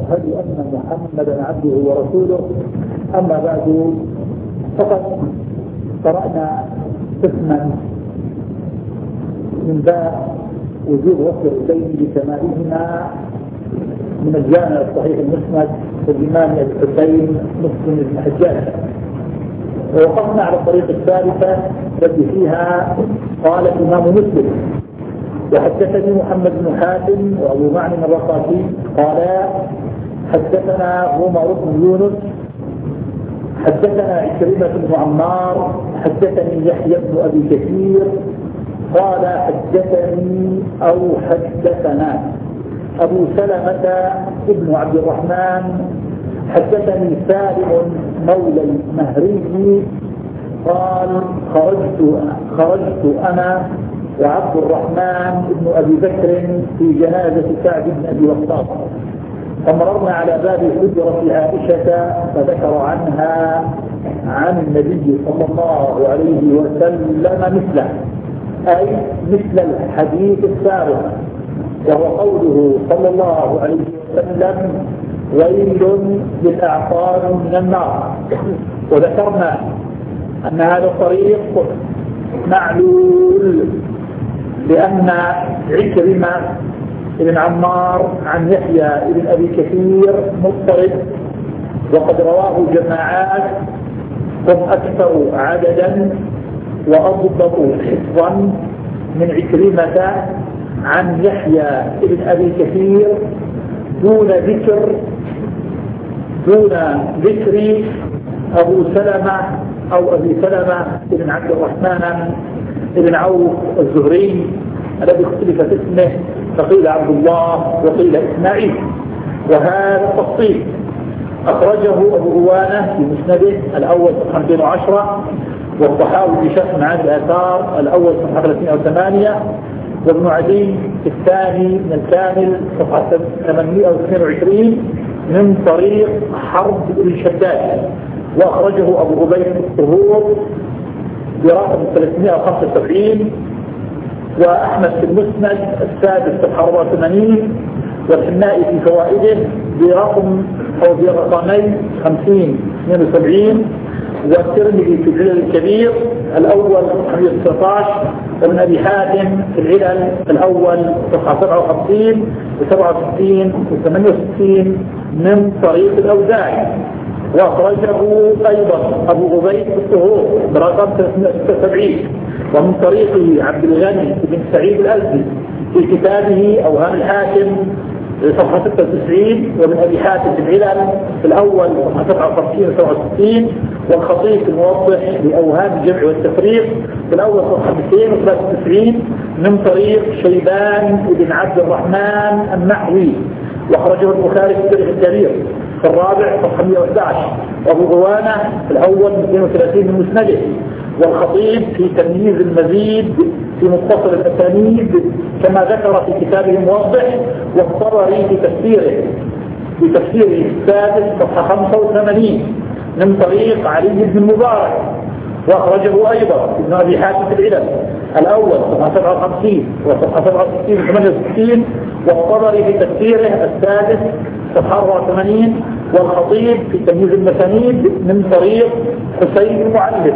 وأشهد أن محمدا عبده ورسوله. أما بعد، فقد قرأنا قسما من باب وجوب وصل اليدين بسمائهما من الجامع الصحيح المسند للإمام أبي الحسين مسلم بن الحجاج، ووقفنا على الطريقة الثالثة التي فيها قال الإمام مسلم: وحدثني محمد بن حاتم وأبو معن الرقاشي قال حدثنا عمر بن يونس حدثنا عكرمة بن عمار حدثني يحيى بن أبي كثير قال حدثني أو حدثنا أبو سلمة بن عبد الرحمن حدثني سالم مولى المهري قال خرجت أنا وعبد الرحمن بن أبي بكر في جنازة سعد بن أبي وقاص، فمررنا على باب حجرة عائشة فذكر عنها عن النبي صلى الله عليه وسلم مثله، أي مثل الحديث السابق، وهو قوله صلى الله عليه وسلم: ويل للأعقاب من النار. وذكرنا أن هذا الطريق معلول لأن عكرمة بن عمار عن يحيى بن أبي كثير مضطرب، وقد رواه جماعات هم أكثر عددا وأضبطوا حفظا من عكرمة عن يحيى بن أبي كثير دون ذكر أبو سلمة أو أبي سلمة بن عبد الرحمن بن عوف الزهري الذي اختلف في اسمه، فقيل عبد الله وقيل إسماعيل. وهذا التفصيل أخرجه أبو هوانة في مسنده الأول صفحة 210، والطحاوي في شرح معاني الآثار الأول صفحة 308، وابن عدي في الثاني من الكامل صفحة 822 من طريق حرب بن شداد. وأخرجه أبو عبيد الطهور برقم 375، وأحمد في المسند السادس صفحة 84، والحنائي في فوائده برقمين 50 72، والترمذي في العلل الكبير الأول صفحة 119، وابن أبي حاتم في العلل الأول صفحة 57 و67 و68 من طريق الأوزاعي. وأخرجه أيضا أبو عبيد الطهور برقم 376، ومن طريق عبد الغني بن سعيد الأزدي في كتابه أوهام الحاكم صفحة 96، ومن أبي حاتم في العلل في الأول صفحة 57 و67، والخطيب الموضح لأوهام الجمع والتفريق في الأول صفحة 293 من طريق شيبان بن عبد الرحمن النحوي. وأخرجه البخاري في التاريخ الكبير في الرابع صفحة 111، وأبو غوانة في الأول 230 من مسنده، والخطيب في تمييز المزيد في متصل الأسانيد كما ذكر في كتابه الموضح، والطبري في تفسيره السادس صفحة 85 من طريق علي بن المبارك. وأخرجه أيضا ابن أبي حاتم في العلل الأول صفحة 57 وصفحة 67 و68، والطبري في تفسيره السادس صفحة 84، والخطيب في تمييز المسانيد من طريق حسين المعلم.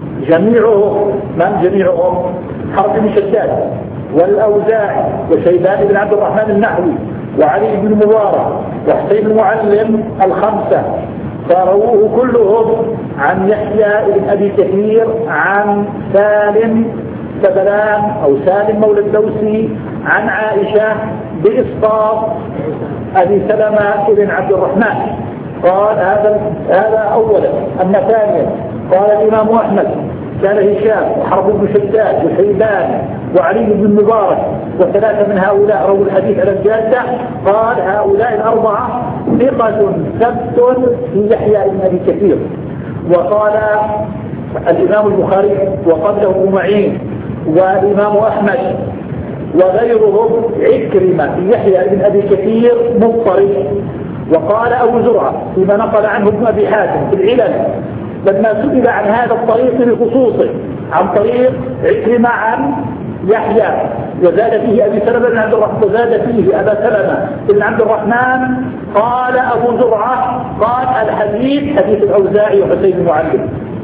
جميعهم حرب بن شداد والأوزاعي وشيبان بن عبد الرحمن النحوي وعلي بن المبارك وحسين المعلم الخمسة، فرووه كلهم عن يحيى بن أبي كثير عن سالم سبلان أو سالم مولى الدوسي عن عائشة بإسقاط أبي سلمة بن عبد الرحمن. قال هذا أولا. أما ثانيا قال الإمام أحمد كان هشام وحرب بن شداد وشيبان وعلي بن المبارك وثلاثة من هؤلاء رووا الحديث على الجادة. قال هؤلاء الأربعة ثقة ثبت في يحيى بن أبي كثير. وقال الإمام البخاري وقبله ابن معين والإمام أحمد وغيرهم عكرمة في يحيى بن أبي كثير مضطرب. وقال أبو زرعة فيما نقل عنه ابن أبي حاتم في العلل لما سئل عن هذا الطريق بخصوصه عن طريق عكرمة عن يحيى، وزاد فيه أبي سلمة بن عبد الرحمن، وزاد فيه أبا سلمة بن عبد الرحمن. قال أبو زرعة قال الحديث حديث الأوزاعي وحسين بن معلم.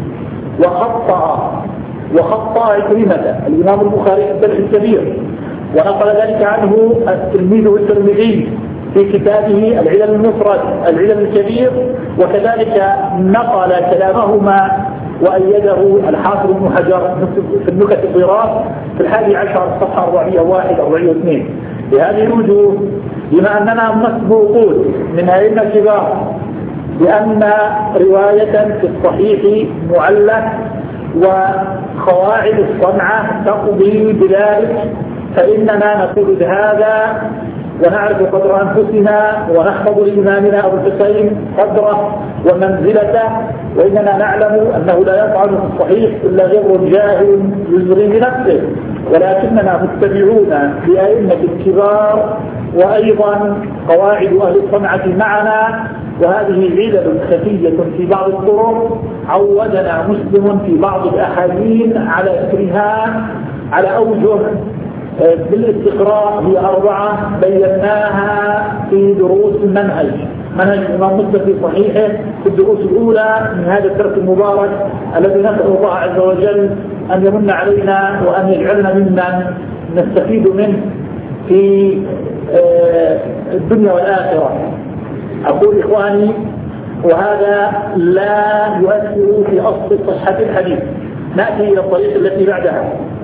وخطأ عكرمة الإمام البخاري في الجرح الكبير، ونقل ذلك عنه التلميذ الترمذي في كتابه العلل المفرد العلل الكبير، وكذلك نقل كلامهما وأيده الحافظ ابن حجر في النكت الضراس في 11 صفحة 401-402. بهذه الوجوه بما أننا مسبوقون من أئمة كبار بأن رواية في الصحيح معلة وقواعد الصنعة تقضي بذلك، فإننا نقول بهذا ونعرف قدر أنفسنا ونحفظ لإمامنا أبو الحسين قدره ومنزلته، وإننا نعلم أنه لا يطعن في الصحيح إلا غير جاهل يزري بنفسه، ولكننا متبعون لأئمة الكبار، وأيضا قواعد أهل الصنعة معنا، وهذه علل خفية في بعض الطرق عودنا مسلم في بعض الأحاديث على ذكرها على أوجه بالاستقراء. هي 4 بيناها في دروس منهج الإمام مسلم في صحيحه في الدروس الأولى من هذا الدرس المبارك الذي نسأل الله عز وجل أن يمن علينا وأن يجعلنا ممن نستفيد منه في الدنيا والآخرة. أقول إخواني، وهذا لا يؤثر في أصل صحة الحديث. نأتي إلى الطريق التي بعدها.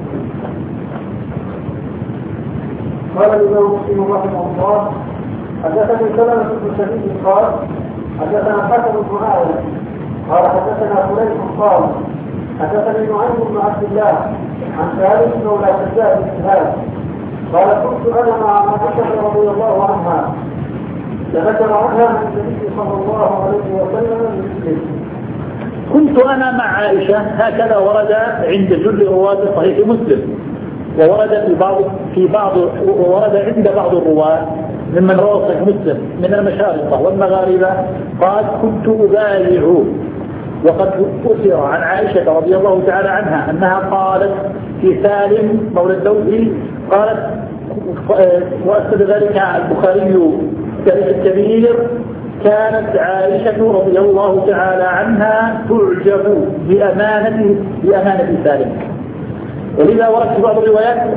قال الإمام مسلم رحمه الله: حدثني سلمة بن شديد قال حدثنا حسن بن معاوية قال حدثنا فليح قال حدثني نعيم بن عبد الله عن سالم مولى شداد بن هاد قال كنت أنا مع عائشة رضي الله عنها فذكر عنها عن النبي صلى الله عليه وسلم مثله. كنت أنا مع عائشة، هكذا ورد عند جل رواة صحيح مسلم، وورد ورد عند بعض الرواة ممن روى صحيح مسلم من المشارقة والمغاربة قال كنت أبايع. وقد أثر عن عائشة رضي الله تعالى عنها أنها قالت في سالم مولى الدوسي قالت، وأسد ذلك البخاري في الكبير: كانت عائشة رضي الله تعالى عنها تعجب بأمانة سالم. ولذا ورد في بعض الروايات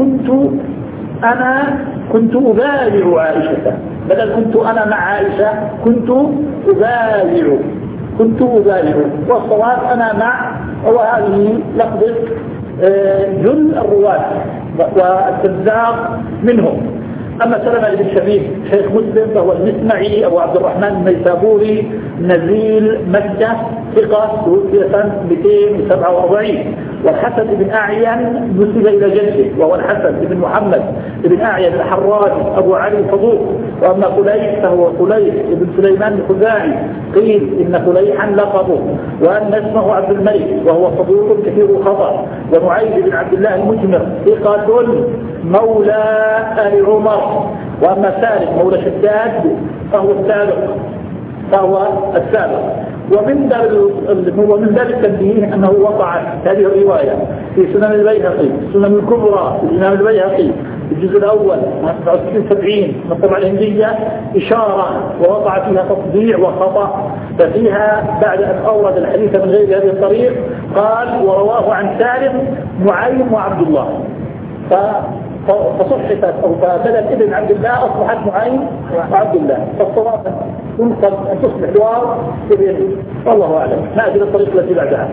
كنت أبايع عائشة، بدل كنت أنا مع عائشة كنت أبايع، والصواب أنا مع. وهذه لفظة جل الرواة والتزاق منهم. أما سلمة بن شبيب شيخ مسلم فهو المسمعي أبو عبد الرحمن النيسابوري نزيل مكة، ثقة، توفي سنة 247. والحسن بن أعين نسب إلى جده وهو الحسن بن محمد بن أعين الحراني أبو علي الفضوق. وأما فليح فهو فليح بن سليمان الخزاعي، قيل إن فليحا لقبه، وأن اسمه عبد الملك وهو صدوق كثير الخطأ. ونعيم بن عبد الله المجمر ثقة مولى آل عمر. وأما سالم مولى شداد فهو السابق. ومن باب التنبيه أنه وقعت هذه الرواية في سنن البيهقي، السنن الكبرى للإمام البيهقي في الجزء الأول 70 من الطبعة الهندية إشارة، ووقع فيها تطبيع وخطأ. ففيها بعد أن أورد الحديث من غير هذه الطريق قال: ورواه عن سالم نعيم وعبد الله، فصحفت أو فبدت ابن عبد الله أصبحت نعيم وعبد الله، فالصواب ينقل أن تصبح دوار ابن. والله أعلم. نأتي للطريق التي بعدها.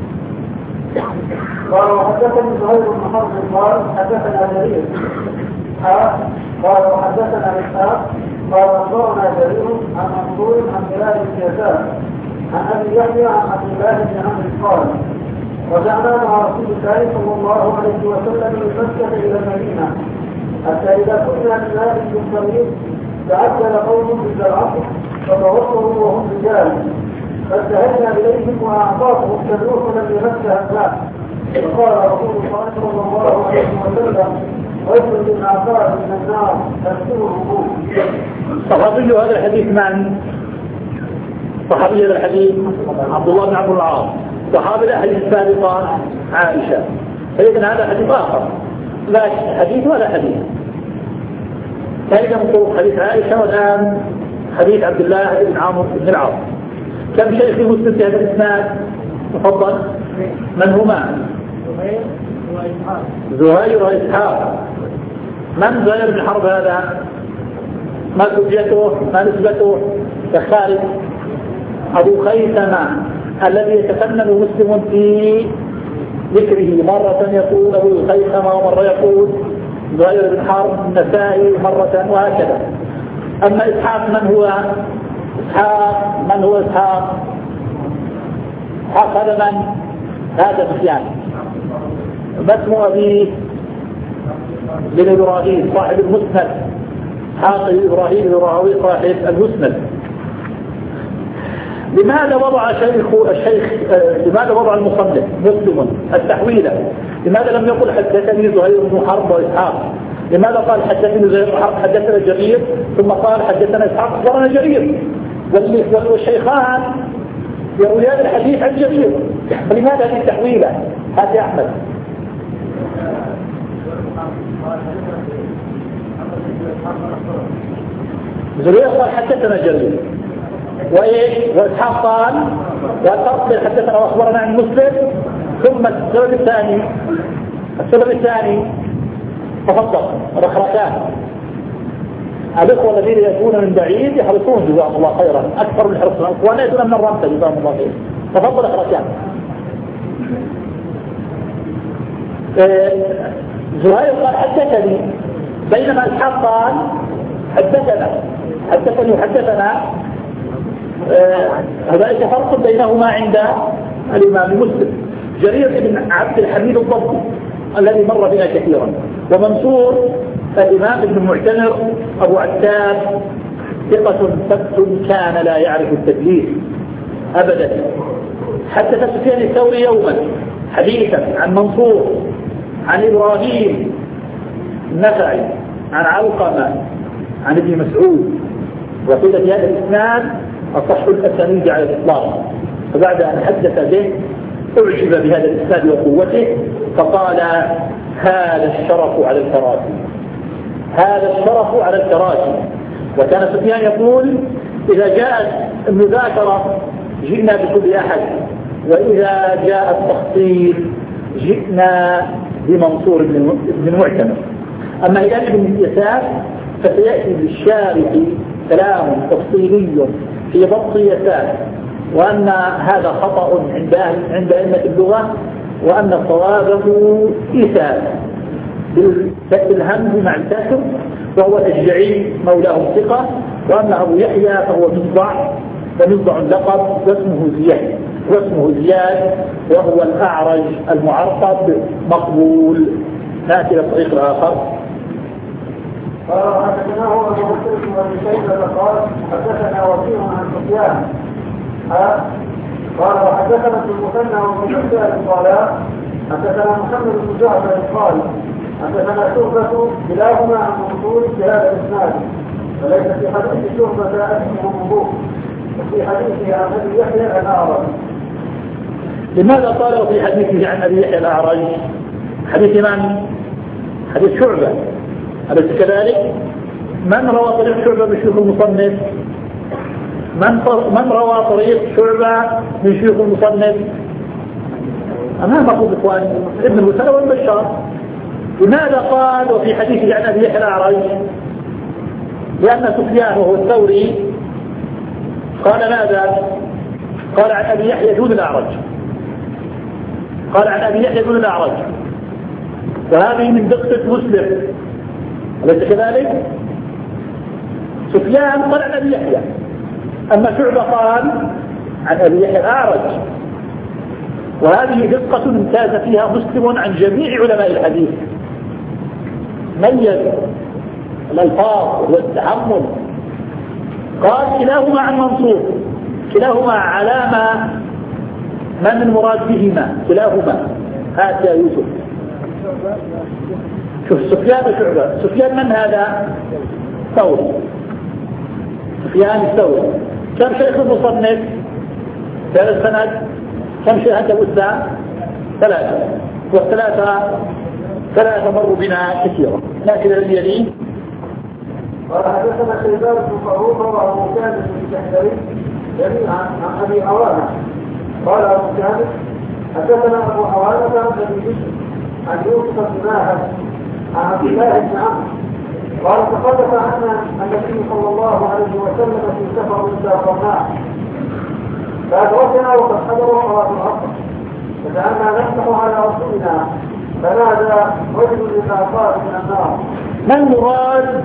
قال: وحدثني زهير بن حرب قال حدثنا جرير قال وحدثنا إسحاق قال أخبرنا جرير عن منصور عن بلال بن يسار عن أبي يحيى عن عبد الله بن عمرو قال: رجعنا مع رسول الله صلى الله عليه وسلم من مكة إلى المدينة حتى إذا كنا من هذه الطريق تعجل قوم عند العصر فتوصلوا وهم رجال، فانتهينا إليهم وأعطاهم التبوك لم يمسها الماء، فقال رسول الله صلى الله عليه وسلم: ويل للأعقاب من النار تكسر الوجوه. صحابي هذا الحديث من؟ صحابي هذا الحديث عبد الله بن عبد العاص. صحابي الأحاديث السابقة عائشة. فإذن هذا حديث آخر لا حديث ولا حديث. فإذا من طرق حديث عائشة والآن حديث عبد الله بن عمرو بن العاص. كم شيخ مسلم في هذا الإسناد؟ تفضل. من هما؟ زهير وإسحاق. من زهير بن حرب هذا؟ ما كنيته؟ ما نسبته؟ كخالد أبو خيثمة الذي يتفنن مسلم في ذكره، مرة يقول أبو خيثمة ومرة يقول زهير بن حرب النسائي مرة وهكذا. أما إسحاق من هو؟ إسحاق هذا من؟ هذا سفيان. ما اسم أبيه؟ بن إبراهيم صاحب المسند. إسحاق إبراهيم بن راهوي صاحب المسند. لماذا وضع المصنف مسلم التحويلة؟ لماذا لم يقل حدثني زهير بن حرب وإسحاق؟ لماذا قال حدثني زهير بن حرب حدثنا جرير ثم قال حدثنا إسحاق أخبرنا جرير؟ والشيخان يرويان الحديث عن جرير، فلماذا هذه التحويلة؟ هذا أحمد. زهير قال حدثنا جرير وإيش؟ وإسحاق قال وتقبل حدثنا وأخبرنا عن مسلم. ثم السبب الثاني تفضل رخرتان. الإخوة الذين يأتون من بعيد يحرصون جزاهم الله خيرا أكثر من حرصنا، وأنا يأتون من الرمسة جزاهم الله خيرا. تفضل رخرتان. زهير قال حدثني، بينما إسحاق قال حدثنا. هذا فرق بينهما عند الإمام مسلم. جرير بن عبد الحميد الضبي الذي مر بنا كثيرا، ومنصور الإمام ابن المعتمر أبو عتاب ثقة ثبت كان لا يعرف التدليس أبدا. حدث سفيان الثوري يوما حديثا عن منصور عن إبراهيم النخعي عن علقمة عن ابن مسعود، وقيل في هذا الإسناد أصح الأسانيد على الإطلاق. فبعد أن حدث به أعجب بهذا الإسناد وقوته فقال هذا الشرف على الفراشي. وكان سفيان يقول إذا جاءت المذاكرة جئنا بكل أحد، وإذا جاء التخطيط جئنا بمنصور بن المعتمر. أما إلى ابن يسار فسيأتي بالشارح كلام تفصيلي في ضبط يسار، وأن هذا خطأ عند أئمة اللغة، وأن صوابه إيثار بالهمز مع الكسر، وهو الأشجعي مولاه ثقة، وأن أبو يحيى فهو مصدع لقب واسمه زياد وهو الأعرج المعرقب مقبول. نأتي إلى الطريق الآخر. حدثناه أبو بكر بن شيبة قال حدثنا وكيع عن سفيان قال وحدثنا ابن المثنى وابن مسعود قال حدثنا محمد بن جعفر قال حدثنا شعبة كلاهما عن منصور بهذا الإسناد، فليس في حديث شعبة اسمه منصور، وفي حديثه عن أبي يحيى الأعرج. لماذا قالوا في حديثه عن أبي يحيى الأعرج؟ حديث من؟ حديث شعبة، أليس كذلك؟ من روى طريق شعبة من شيوخ المصنف؟ من روى طريق شعبة من شيوخ المصنف؟ أمامكم إخواني ابن المثنى وابن بشار. لماذا قال وفي حديثه عن أبي يحيى الأعرج؟ لأن سفيان وهو الثوري قال ماذا؟ قال عن أبي يحيى دون الأعرج، وهذه من دقة مسلم، أليس كذلك؟ سفيان قال عن أبي يحيى، أما شعبة قال عن أبي يحيى الأعرج، وهذه دقة امتاز فيها مسلم عن جميع علماء الحديث، ميز الألفاظ والتحمل. قال كلاهما عن منصور، كلاهما علامة من المراد بهما، كلاهما هات يا يوسف. شوف سفيان وشعبة. سفيان من هذا؟ ثوري. سفيان الثوري. كم شيخ المصنف في هذا السند؟ كم شيخ عنده؟ 3، والثلاثة فلا تمر بنا كثيرا. لكن الذي يليه قال حدثنا شيبان بن فروخ وابو كامل بن الجحدري جميعا عن ابي عوانه قال ابو كامل حدثنا ابو عوانه عن ابي بشر عن يوسف بن ماهر عن عبد الله بن عمرو قال تحدث عنا النبي صلى الله عليه وسلم في سفر سافرناه فادركنا وقد حضروا صلاه العصر فجعلنا نفتح على رسولنا فنادى رجل للأعصار من النار. ما المراد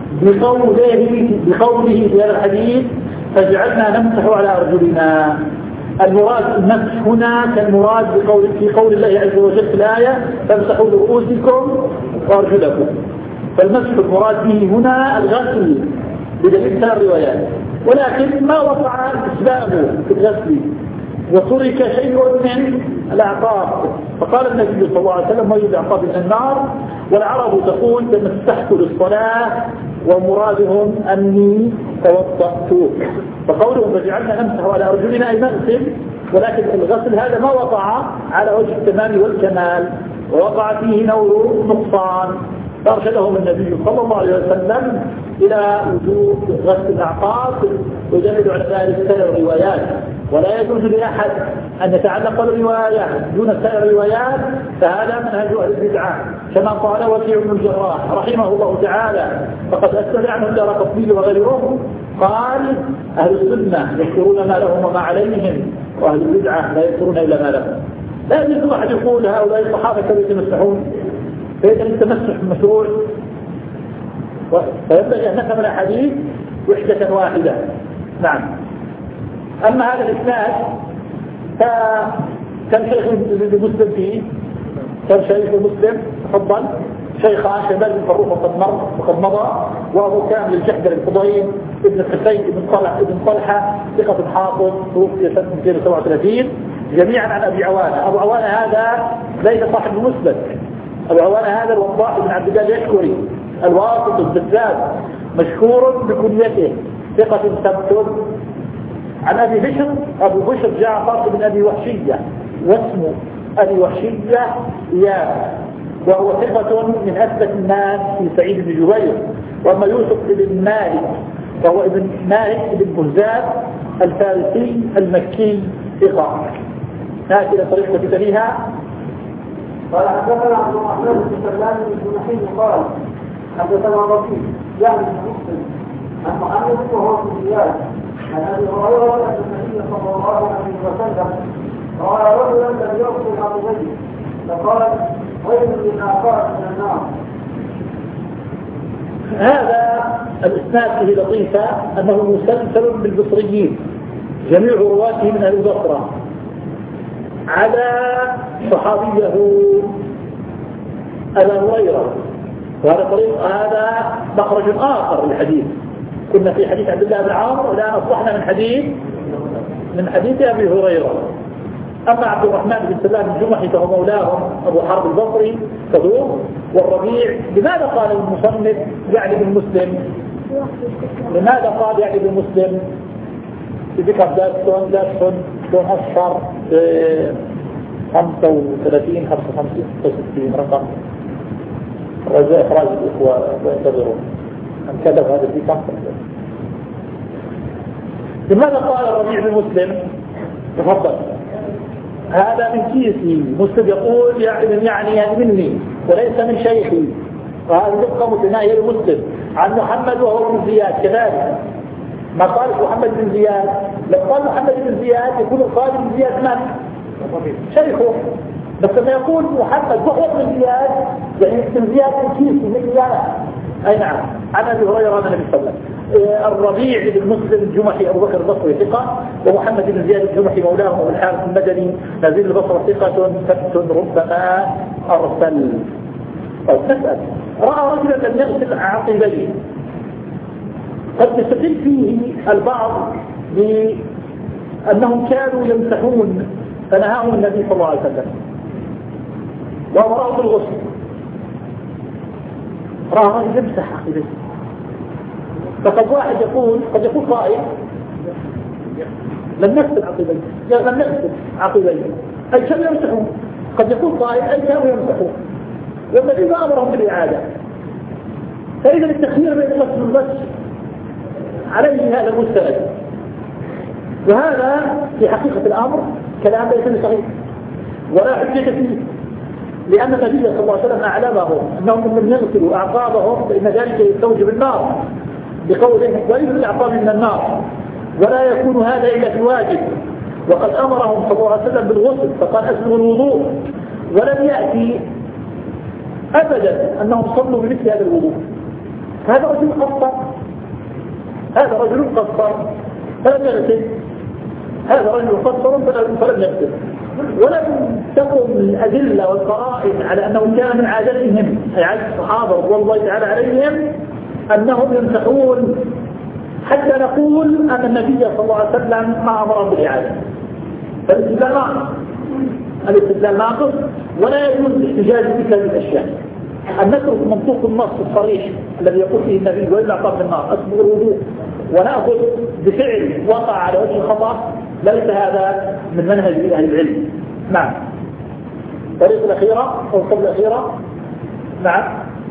بقوله في هذا الحديث فجعلنا نمسح على أرجلنا؟ المراد المسح هنا كالمراد في قول الله عز وجل في الآية فامسحوا برؤوسكم وأرجلكم، فالمسح المراد به هنا الغسل بدليل ثلاث روايات، ولكن ما وقع اسبابه في الغسل وترك شيء من الأعقاب، فقال النبي صلى الله عليه وسلم ويد أعقاب من النار، والعرب تقول تمسحت للصلاة ومرادهم أني توضأت، فقولهم فجعلنا نمسح على أرجلنا أي نغسل، ولكن الغسل هذا ما وقع على وجه التمام والكمال ووقع فيه نوع نقصان، فأرشدهم النبي صلى الله عليه وسلم إلى وجوب غسل الأعقاب، ويدل على ذلك سائر الروايات، ولا يجوز لأحد أن يتعلق الرواية دون سائر الروايات، فهذا منهج أهل البدعة كما قال وكيع بن الجراح رحمه الله تعالى، فقد أسأل عنه الدارقطني وغيرهم قال أهل السنة يذكرون ما لهم وما عليهم، وأهل البدعة لا يذكرون إلا ما لهم. لا يجوز أحد يقول هؤلاء الصحابة كانوا يتمسحون، فإذا التمسح مشروع، فينبغي أن نفهم الأحاديث وحدة واحدة. نعم. أما هذا الإسناد فكان شيخ مسلم فيه، كان شيخ مسلم تفضل شيخان شباب بن فروخ وقد مضى، وأبو كامل الجحدري الفضيل ابن الحسين ابن طلحة ثقة حافظ توفي سنة 237 جميعا عن أبي عوانة. أبو عوانة هذا ليس صاحب مسلم، أبو عوانة هذا الوضاح بن عبد الله اليشكري الواسط بالذات مشهور بكنيته ثقة ثبت. عن أبي بشر أبو بشر جعفر بن أبي وحشية واسمه أبي وحشية إياه، وهو ثقة من أثبت الناس في سعيد بن جبير. وأما يوسف بن مالك فهو ابن مالك بن بهزاد الفارسي المكي ثقة. هكذا طريقة تليها. قال حدثنا عبد الرحمن بن سلام بن محيط قال حدثنا ربيع يعني بن مسلم عن محمد وهو بن زياد عن ابي هريره ان النبي صلى الله عليه وسلم راى رجلا لم يغسل عضديه فقال ويل للاعقاب من النار. هذا الاسناد فيه لطيفه انه مسلسل بالبصريين جميع رواته من اهل البصره على صحابيه أبا هريرة، هذا مخرج آخر للحديث. كنا في حديث عبد الله بن عمرو والآن أصبحنا من حديث أبي هريرة. أما عبد الرحمن بن سلام الجمحي فهو مولاهم أبو حرب البصري صدوق. والربيع لماذا قال المصنف يعني بالمسلم؟ لماذا قال يعني بالمسلم؟ ذكر دون أصفر 35 55 66 رقم رجاء إخراج الإخوة وينتظرون أن كذب هذا الذكر. لماذا قال الربيع بن مسلم؟ تفضل. هذا من كيسي، مسلم يقول يعني مني وليس من شيخي، وهذا يبقى متناهي لمسلم. عن محمد وهو بن زياد كذلك، ما قال محمد بن زياد. لو قال محمد بن زياد يكون القائل بن زياد من؟ شيخه. بس لما يقول محمد وهو بن زياد يعني بن زياد من كيسي من زياد. أي نعم. عن أبي هريرة عن النبي صلى الله عليه وسلم. الربيع بن مسلم الجمحي أبو بكر البصري ثقة، ومحمد بن زياد الجمحي مولاهم أبو الحارث المدني نزيل البصرة ثقة ثبت ربما أرسل. طيب نسأل، رأى رجلا لم يغسل عقبيه، قد يستدل فيه البعض بأنهم كانوا يمسحون فنهاهم النبي صلى الله عليه وسلم وأمرهم بالغسل. رأى رجل يمسح عقبيه، فقد واحد يقول قد يقول قائل لم نغسل عقبيه، أي كانوا يمسحون. قد يقول قائل أي كانوا يمسحون. والنبي ما أمرهم بالإعادة. فإذا التخيير بين الغسل والغسل عليه هذا المستند، وهذا في حقيقة الأمر كلام ليس بصحيح ولا حجة فيه، لأن النبي صلى الله عليه وسلم أعلمهم أنهم من يغسلوا أعقابهم فإن ذلك يستوجب النار بقوله وإذن الأعقاب من النار، ولا يكون هذا إلا في واجب. وقد أمرهم صلى الله عليه وسلم بالغسل فقال أسلموا الوضوء، ولم يأتي أبدا أنهم صلوا بمثل هذا الوضوء. هذا رجل قصر، هذا رجل قصر فلم يغسل، هذا رجل قصر فلم يغسل. ولم تقم الأدلة والقرائن على أنه كان من عادتهم أي عادة الصحابة رضي الله تعالى عليهم أنهم يمسحون، حتى نقول أن النبي صلى الله عليه وسلم ما أمرهم بالإعادة. فالاستدلال ناقص، ولا يجوز الاحتجاج بمثل هذه الأشياء. أن نترك منطوق النص الصريح الذي يقول فيه النبي وإلا عقاب النار أسبغ الوضوء ونأخذ بفعل وقع على وجه الخطأ، ليس هذا من منهج أهل العلم. نعم. الطريقة الأخيرة أو القبل الأخيرة. نعم.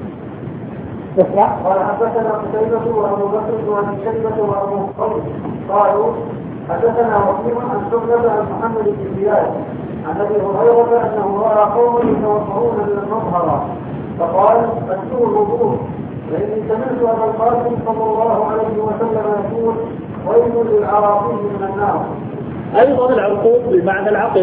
قال حدثنا قتيبة وأبو بكر وأبي شيبة وأبو قيس قالوا حدثنا وكيع عن شعبة عن محمد بن زياد عن أبي هريرة أنه رأى قوما يتوضؤون من المظهر فقال أسلوا الوضوء، فإني سمعت أبا القاسم صلى الله عليه وسلم يقول ويل للعراقيل من النار. أيضا العقوق بمعنى العقب،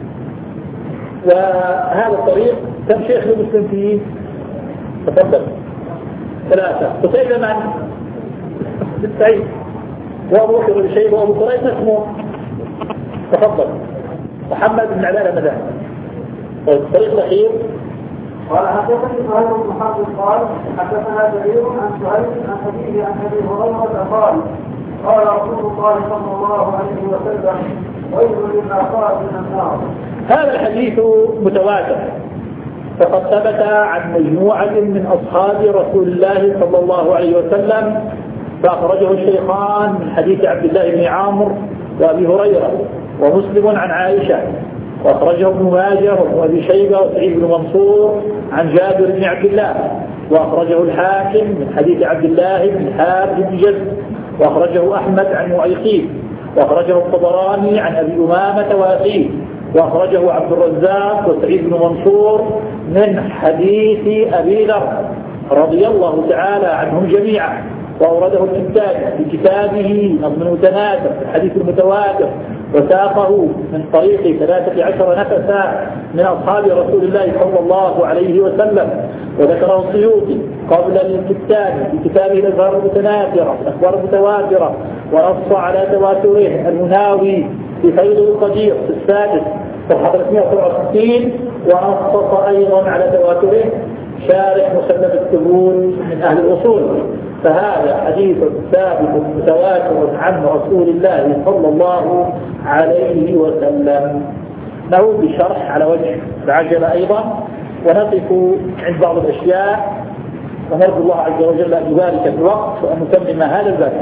وهذا الطريق كم شيخ المسلم فيه؟ تفضل. 3. قتيبة من؟ بالسعيد، وأبو بكر بن شيبة وأبو قريش اسمه. تفضل. محمد بن علاء مدان. الطريق الأخير. قال حدثني سهيل بن حرب قال حدثنا جرير عن سهيل عن أبيه عن أبي هريرة قال رسول الله صلى الله عليه وسلم ويل للعقاب من النار. هذا الحديث متواتر، فقد ثبت عن مجموعة من أصحاب رسول الله صلى الله عليه وسلم، فأخرجه الشيخان من حديث عبد الله بن عامر وأبي هريرة، ومسلم عن عائشة، وأخرجه ابن ماجه وأبي شيبة وسعيد بن منصور عن جابر بن عبد الله، وأخرجه الحاكم من حديث عبد الله بن حارث بن جد، وأخرجه أحمد عن معيقين، وأخرجه الطبراني عن أبي أمامة وأخيه، وأخرجه عبد الرزاق وسعيد بن منصور من حديث أبي ذر رضي الله تعالى عنهم جميعا، وأورده الكتاب في كتابه نظم المتناسب الحديث المتواتر، وساقه من طريق 13 نفسا من أصحاب رسول الله صلى الله عليه وسلم، وذكره السيوطي قبل الكتاب في كتابه الأخبار المتناثرة الأخبار المتواترة، ونص على تواتره المناوي في فيض القدير في السادس صفحة 367، ونص أيضا على تواتره شارح مسلم الثبون من أهل الأصول. فهذا حديث ثابت متواتر عن رسول الله صلى الله عليه وسلم. نعود بالشرح على وجه العجلة أيضا، ونقف عند بعض الأشياء، ونرجو الله عز وجل أن يبارك في الوقت وأن نتمم هذا الباب.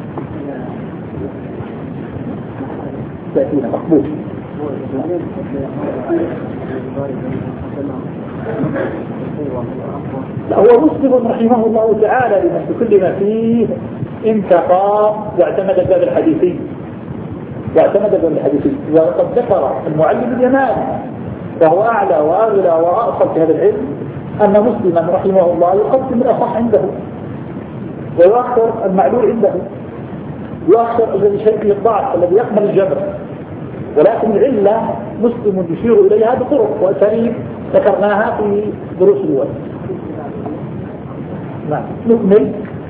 تأتينا مقبول. هو مسلم رحمه الله تعالى لمن بكل ما فيه انتقى واعتمد باب الحديثي، وقد ذكر المعلم اليماني وهو أعلى وأغلى وأأصل في هذا العلم أن مسلما رحمه الله يقدم الأصح عنده ويؤخر المعلول عنده، يؤخر الشيء الضعف الذي يقبل الجبر، ولكن العلة مسلم يشير إليها بطرق وأساليب ذكرناها في دروس الأول. نعم نكمل.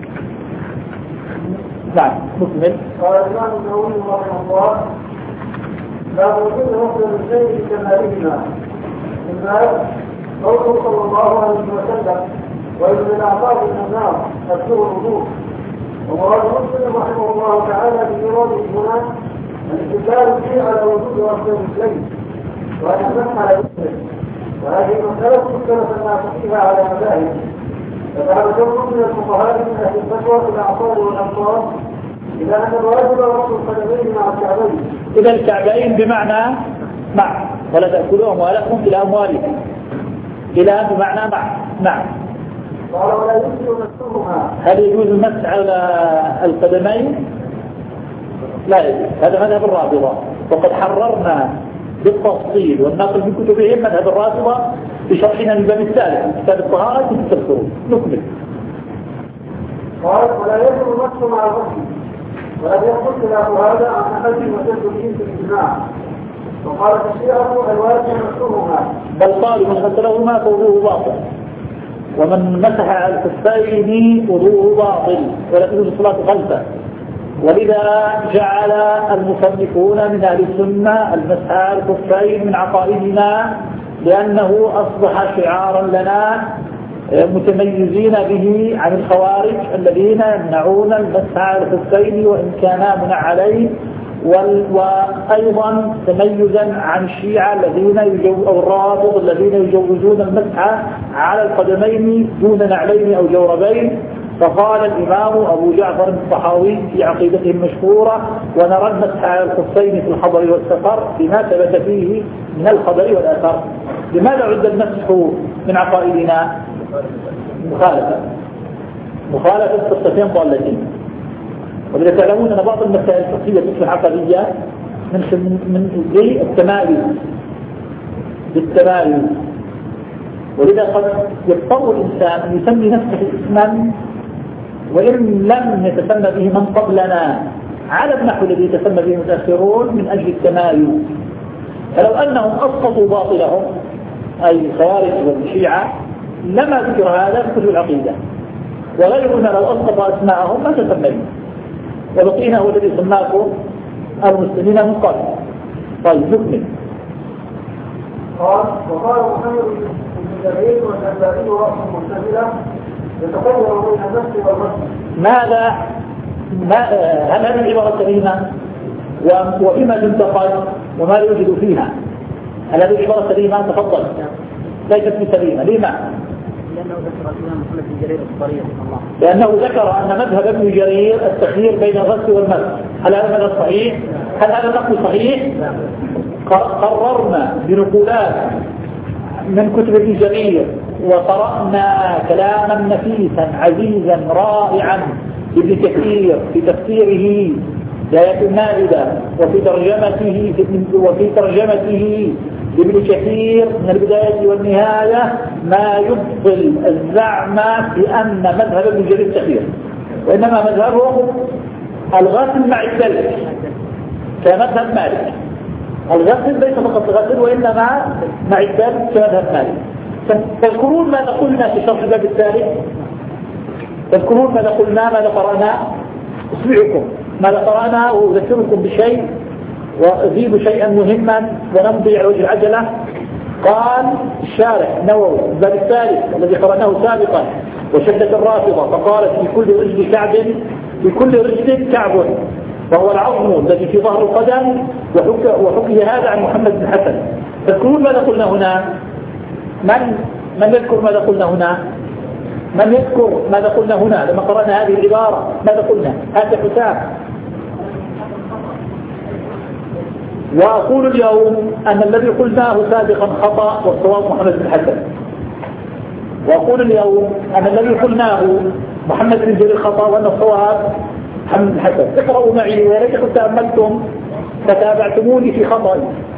قال الإمام النووي رحمه الله لا وجود غسل الشيء كمالهما، مما قوله صلى الله عليه وسلم وإن من أعضاء النار تكثر الوضوء. ومراد مسلم رحمه الله تعالى بإراده هنا الاستدلال فيه على وجود غسل الشيء وأن يمسح على جسمه، وهذه مسألة اختلف الناس فيها على مذاهب، فذهب جمع من الفقهاء من أهل الفتوى في الأعصار والأمصار إلى أن الواجب غسل القدمين مع الكعبين. إذا الكعبين بمعنى مع، ولا تأكلوا أموالكم إلى أموالكم. إلى بمعنى مع. نعم. قال ولا يمكن مسحهما. هل يجوز المسح على القدمين؟ لا يجوز، هذا مذهب الرافضة، وقد حررنا بالتفصيل والنقل من كتبهم مذهب الرافضة بشرحنا للباب الثالث كتاب الطهارة في تفسيره. نكمل. قال ولا يجب المسح مع الغسل، ولم يقل خلاف هذا عن أحد وجد في الإجماع، وقال الشيعة الواجب مسحهما، بل قالوا من غسلهما فوضوه باطل، ومن مسح على الخفين وضوءه باطل ولا تجوز الصلاة خلفه. ولذا جعل المصنفون من أهل السنة المسح على الخفين من عقائدنا، لأنه أصبح شعارا لنا متميزين به عن الخوارج الذين يمنعون المسح على الخفين وإن كانا منعلين، وأيضا تميزا عن الشيعة الذين أو الرافض الذين يجوزون المسح على القدمين دون نعلين أو جوربين. فقال الإمام أبو جعفر الطحاوي في عقيدته المشهورة: ونرى المسح على الخفين في الحضر والسفر بما ثبت فيه من الخبر والأثر. لماذا عد المسح من عقائدنا؟ مخالفة قصتين ضالتين. ولذا تعلمون أن بعض المسائل الفقهية مثل العقدية من زي بالتمايز، ولذا قد يضطر الإنسان أن يسمي نفسه اسما وإن لم يتسمى به من قبلنا على النحو الذي يتسمى به المتأخرون من أجل التمايز. فلو أنهم أسقطوا باطلهم أي الخوارج والشيعة لما ذكر هذا في كتب العقيدة، وغيرنا لو أسقط أسماءهم ما تسمى، وبقينا هو الذي سماكم المسلمين من قبل. طيب نكمل. وقال محمد بن جرير والأنباري رأس المعتزلة يتخير بين النفس والمسح. هل هذه العبارة سليمة؟ وفيما تنتقد وما يوجد فيها؟ هل هذه العبارة سليمة؟ تفضل. ليست بسليمة. لما؟ لأنه ذكر الإمام محمد بن جرير الطريق الله. لأنه ذكر أن مذهب ابن جرير التخيير بين الغسل والمسح. هل هذا مذهب صحيح؟ هل هذا نقل صحيح؟ قررنا بنقولات من كتب ابن جرير وقرأنا كلاما نفيسا عزيزا رائعا ابن كثير في تفسيره لآيات المائدة وفي ترجمته لابن كثير من البداية والنهاية ما يبطل الزعم بأن مذهب ابن جرير التخيير، وإنما مذهبه الغسل مع الدلك كمذهب مالك. الغسل ليس فقط الغسل وإنما مع الدلك كمذهب مالك. تذكرون ماذا قلنا في شرح الباب الثالث؟ تذكرون ماذا قلنا؟ ماذا قرأنا؟ أسمعكم ماذا قرأنا وأذكركم بشيء وأزيد شيئا مهما ونمضي على وجه العجلة. قال الشارح النووي الباب الثالث الذي قرأناه سابقا: وشدة الرافضة فقالت في كل رجل كعب وهو العظم الذي في ظهر القدم، وحكي هذا عن محمد بن حسن. تذكرون ماذا قلنا هنا؟ من يذكر ماذا قلنا هنا؟ من يذكر ماذا قلنا هنا لما قرأنا هذه العبارة؟ ماذا قلنا؟ هذا حسام. وأقول اليوم أن الذي قلناه سابقا خطأ والصواب محمد بن حسن. وأقول اليوم أن الذي قلناه محمد بن جرير خطأ وأن الصواب محمد بن حسن. اقرأوا معي ولكن تأملتم فتابعتموني في خطأ.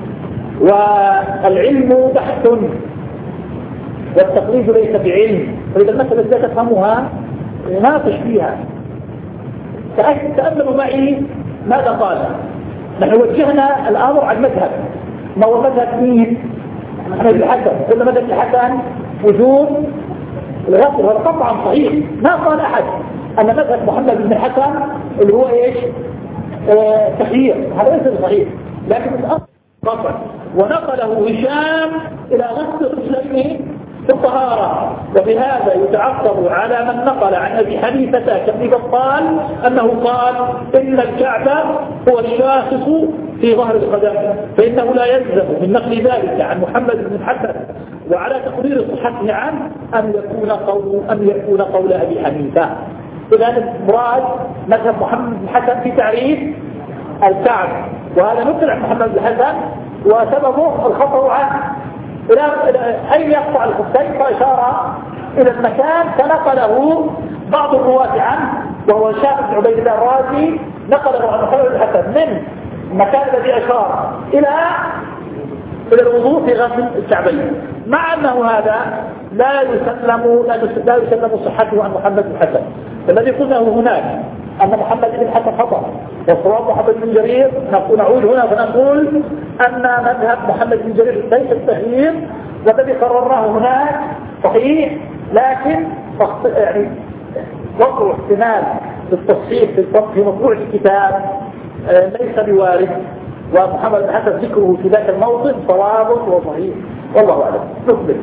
والعلم بحث والتقليد ليس بعلم، فإذا المسألة لا تفهمها ناقش فيها. تأملوا معي ماذا قال. نحن وجهنا الأمر على المذهب، ما هو مذهب مين؟ محمد بن حسن. قلنا مذهب الحسن وجود الغسل، هذا قطعا صحيح. ما قال أحد أن مذهب محمد بن حسن اللي هو إيش؟ تخيير، هذا ليس صحيح، لكن الأصل قطع. ونقله هشام إلى غسل الرجلين في الطهارة، وبهذا يتعقب على من نقل عن أبي حنيفة كابن بطال أنه قال إن الكعبة هو الشاخص في ظهر القدم، فإنه لا يلزم من نقل ذلك عن محمد بن حسن وعلى تقرير صحته عنه أن يكون قول أبي حنيفة. إذا المراد مذهب محمد بن حسن في تعريف الكعب، وهذا نقل عن محمد بن حسن وسببه الخطأ عنه. إلى أين يقطع الخفين؟ فأشار إلى المكان فنقله بعض الرواة عنه، وهو هشام بن عبيد الله الرازي نقله عن محمد بن حسن من المكان الذي أشار إلى الوضوء في غسل الكعبين، مع أنه هذا لا يسلم صحته عن محمد بن حسن. الذي قلناه هناك أن محمد بن حسن خطأ، والصواب محمد بن جرير. نعود هنا فنقول أن مذهب محمد بن جرير ليس التغيير، والذي قررناه هناك صحيح، لكن يعني وقع احتمال للتصحيح في مطبوع الكتاب ليس بوارد، ومحمد بن حسن ذكره في ذاك الموطن صواب وصحيح، والله أعلم. نكمل.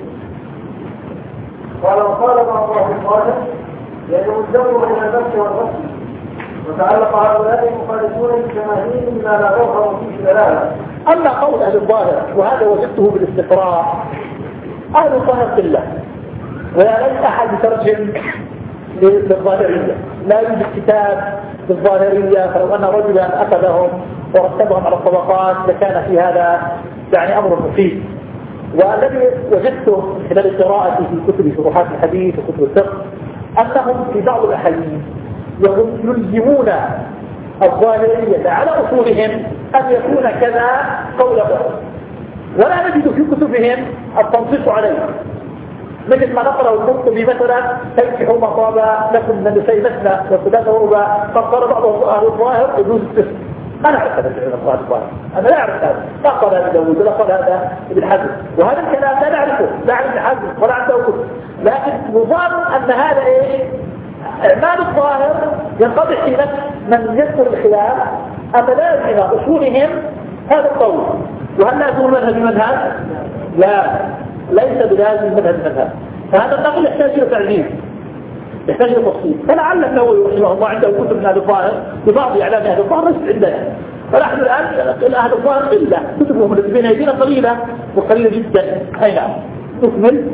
ولو قال بعض الظاهر يجب الجمع بين النفس والغسل، وتعلق هؤلاء المخالفون بالجماهير بما لا يظهر فيه دلاله. أما قول أهل الظاهر، وهذا وجدته بالاستقراء، أهل الظاهر قلة، ولا ليس أحد يترجم للظاهرية، لا يوجد كتاب للظاهرية، فلو أن رجلا أخذهم ورتبهم على الطبقات لكان في هذا يعني أمر مفيد. والذي وجدته من خلال قراءتي في كتب شروحات الحديث وكتب الفقه أنهم في بعض الأحاديث يلزمون الظاهرية على أصولهم أن يكون كذا قولهم، ولا نجد في كتبهم التنصيص عليه، مثل ما نقرأ القرطبي مثلا تنكحوا ما طاب لكم من النساء مثنى وثلاث ورباع، فقال بعض أهل الظاهر يجوز التسع. ما نعرف هذا الظاهر، أنا لا أعرف هذا، لا قال هذا داود ولا قال هذا ابن حزم، وهذا الكلام لا نعرفه، لا عن ابن حزم ولا عن داود، لكن نظن أن هذا إعمال الظاهر ينقضح في نفس من يذكر الخلاف، أما لا يجب أصولهم هذا القول. وهل لازم المذهب؟ لا، ليس بلازم المذهب. فهذا النقل يحتاج إلى تعليم، يحتاج إلى تفصيل. فلعل النووي رحمه الله عنده كتب من أهل الظاهر ببعض إعلام أهل الظاهر ليست عندنا، فنحن الآن أهل الظاهر قلة، كتبهم التي بين أيدينا قليلة وقليلة جدا. أي نعم. نكمل.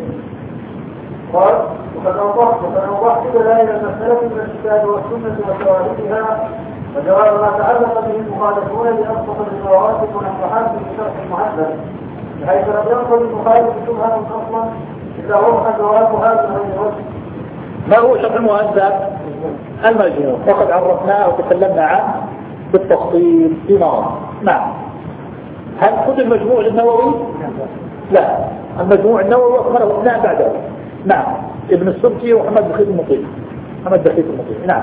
قال وقد أوضحت دلائل المسألة من الكتاب والسنة وشواهدها، وجواب ما تعلق به المخالفون لأبسط الروايات والمصطلحات في الشرح المحدث، بحيث لم ينقل المخالف شبهة أصلا إلا وضح جوابها بغير وجه. ما هو شرح المهذب؟ المجموع، وقد عرفناه وتكلمنا عنه بالتفصيل في مرة. نعم. هل خذ المجموع للنووي؟ لا، المجموع النووي أخبره اثنان بعده. نعم، ابن السبكي ومحمد بخيت المطيع. نعم.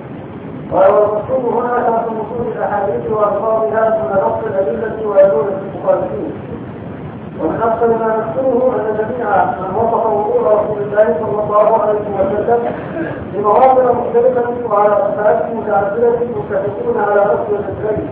والمقصود هنا كانت نصوص الاحاديث والفاظها من نص الادله ويدل المخالفين. ومن اصل ما نذكره ان جميع من وصف وضوء رسول الله صلى الله عليه وسلم بمواضع مختلفه وعلى صفات متعدده متفقون على اصل الرجلين.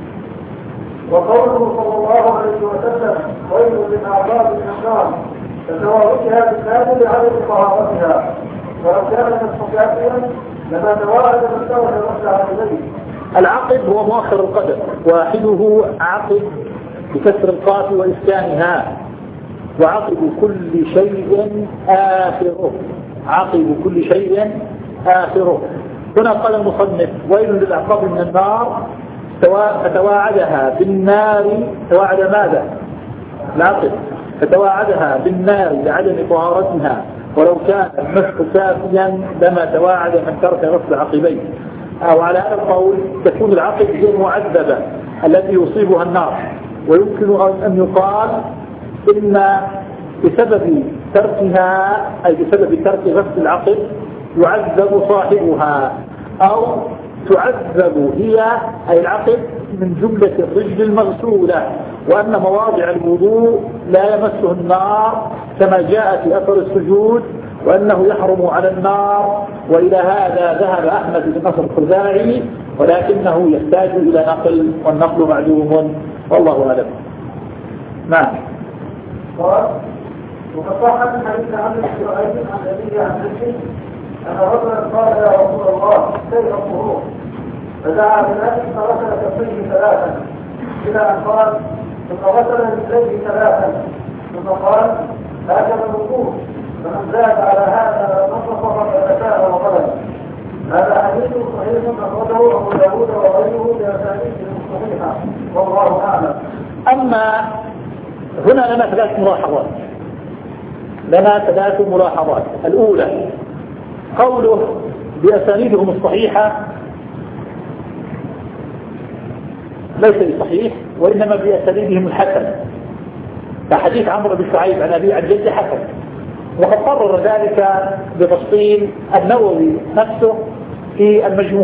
وقوله صلى الله عليه وسلم ويل للاعضاء من النار كتوارثها بالنار بعدم طهارتها، ولو كان مستطيعا لما توارد مستوى الرسل على اليه. العقب هو مؤخر القدم، واحده عقب بكسر القاف وإسكانها، وعقب كل شيء آخره. عقب كل شيء آخره. هنا قال المصنف ويل للأعقاب من النار، فتواعدها بالنار. تواعد ماذا؟ العقب فتواعدها بالنار لعدم طهارتها، ولو كان المسح كافيا لما تواعد من ترك غسل عقبيه. أو على هذا القول تكون العقب هي المعذبة التي يصيبها النار، ويمكن أن يقال إن بسبب تركها أي بسبب ترك غسل العقب يعذب صاحبها، أو تعذب هي أي العقب من جملة الرجل المغسولة، وأن مواضع الوضوء لا يمسه النار كما جاء في أثر السجود، وأنه يحرم على النار. وإلى هذا ذهب أحمد بن نصر الخزاعي، ولكنه يحتاج إلى نقل، والنقل معلوم والله أعلم. نعم. قال وقد صح من حديث عمرو بن شعيب عن أبيه عن نفسه أن رجلا قال يا رسول الله كيف الطهور؟ فدعا بذلك فغسل كفيه ثلاثا إلى أن قال ثم غسل رجليه ثلاثا ثم قال هكذا الوضوء، فمن زاد على هذا نصف فقد أتاه وقلب. هذا حديث صحيح أخرجه أبو داود وغيره بأسانيد صحيحة والله أعلم. أما هنا لنا ثلاث ملاحظات. الأولى قوله بأسانيدهم الصحيحة ليس بصحيح، وإنما بأسانيدهم الحسن، فحديث عمرو بن شعيب عن أبي عن جده حسن، وقد قرر ذلك بتفصيل النووي نفسه في المجموع.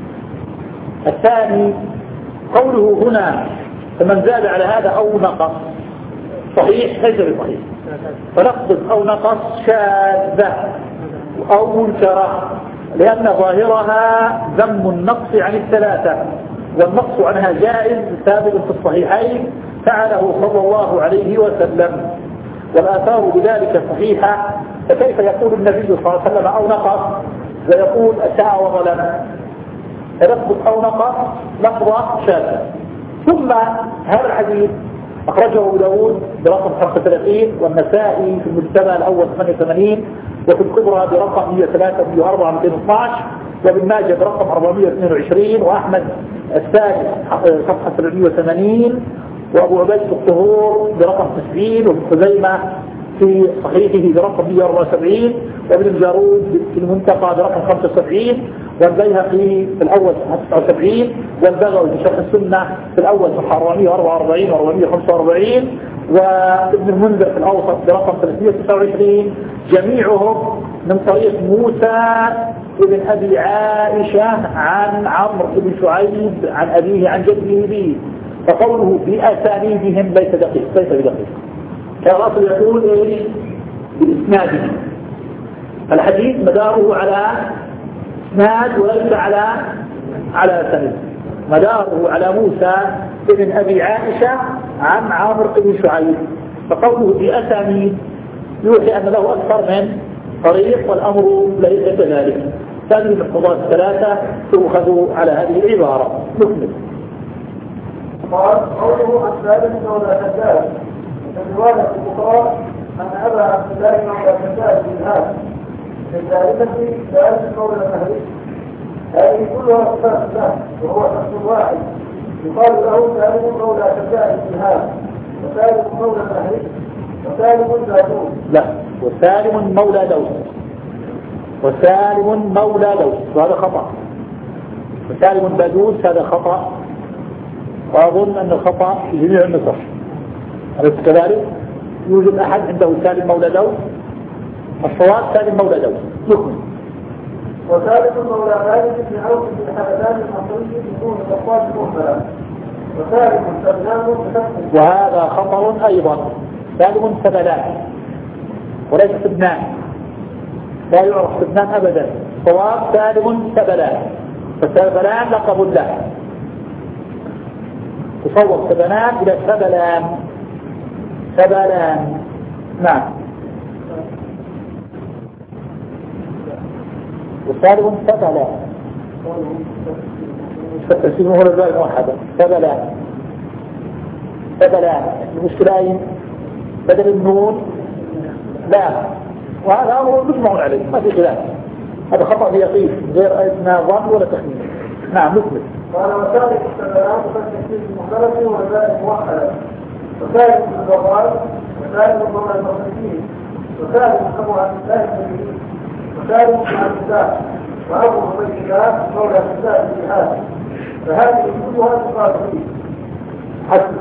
الثاني قوله هنا فمن زاد على هذا أو نقص صحيح ليس بصحيح، فنقصد أو نقص شاذة أو منكرة، لأن ظاهرها ذم النقص عن الثلاثة، والنقص عنها جائز ثابت في الصحيحين فعله صلى الله عليه وسلم، والآثار بذلك صحيحة، فكيف يقول النبي صلى الله عليه وسلم أو نقص ويقول أساء وظلم؟ فنقصد أو نقص لفظة شاذة. ثم هذا الحديث أخرجه أبو داود برقم 35، والنسائي في المجتمع الأول 88، وفي الكبرى برقم 103 104 212، وابن ماجه برقم 422، وأحمد الثالث صفحة 780، وأبو عبيد الطهور برقم 90، وابن خزيمة في صحيحه برقم 174، وابن الجارود في المنتقى برقم 75، والبيهقي في الأول صفحة 79، والبغوي في شرح السنة في الأول صفحة 444 و445، وابن المنذر في الأوسط برقم 329، جميعهم من طريق موسى ابن أبي عائشة عن عمرو بن شعيب عن أبيه عن جده به، فقوله بأسانيدهم ليس بدقيق. كان الأصل يقول إيه؟ بإسناده. الحديث مداره على إسناد وليس على سند، مداره على موسى ابن أبي عائشة عن عمرو بن شعيب، فقوله بأسانيد يوحي أن له أكثر من طريق، والأمر ليس كذلك. هذه المحفوظات الثلاثة تؤخذ على هذه العبارة. نكمل. قال قوله الثالث مولى شداد، في رواية البخاري أن أبا عبد الله مولى شداد بن هاد، في الثالثة ثالث مولى مهدي، هذه كلها صفات له، وهو شخص واحد يقال له ثالث مولى شداد بن هاد، وثالث مولى مهدي، وثالث زادون. لا، وسالم مولى دوس، وسالم مولى دوس، وهذا خطأ. وسالم بادوس هذا خطأ، وأظن أن الخطأ في جميع النسخ. أليس كذلك؟ يوجد أحد عنده سالم مولى دوس؟ الصواب سالم مولى دوس. نكمل. وثالث مولى مالك بن عوف بن حمدان المصري بدون الصفات المهملة، وثالث سلمان بفتح. وهذا خطأ أيضا، سالم سبلان وليس سبنان، لا يعرف سبنان أبدا، صواب سالم سبلان، فسبلان لقب له، تصور سبلان إلى سبلان. نعم. وسالم سبلان، فالتسليم هو الرواية الموحدة. سبلان المشكلة بدل النون لا، وهذا هو مجمع عليه ما في خلاف، هذا خطأ بيقين غير أيضنا ظن ولا تخمين. نعم. نكمل. قال وثالث السبلان فالتكتير المختلف والرواية الموحدة، وثالث الضبال، وثالث مولى المصريين، وثالث أبو عبد الله النبي، وثالث عبد الله، وأبو عبيد الله مولى النساء بن هاد، فهذه كلها تقال فيه. حسن.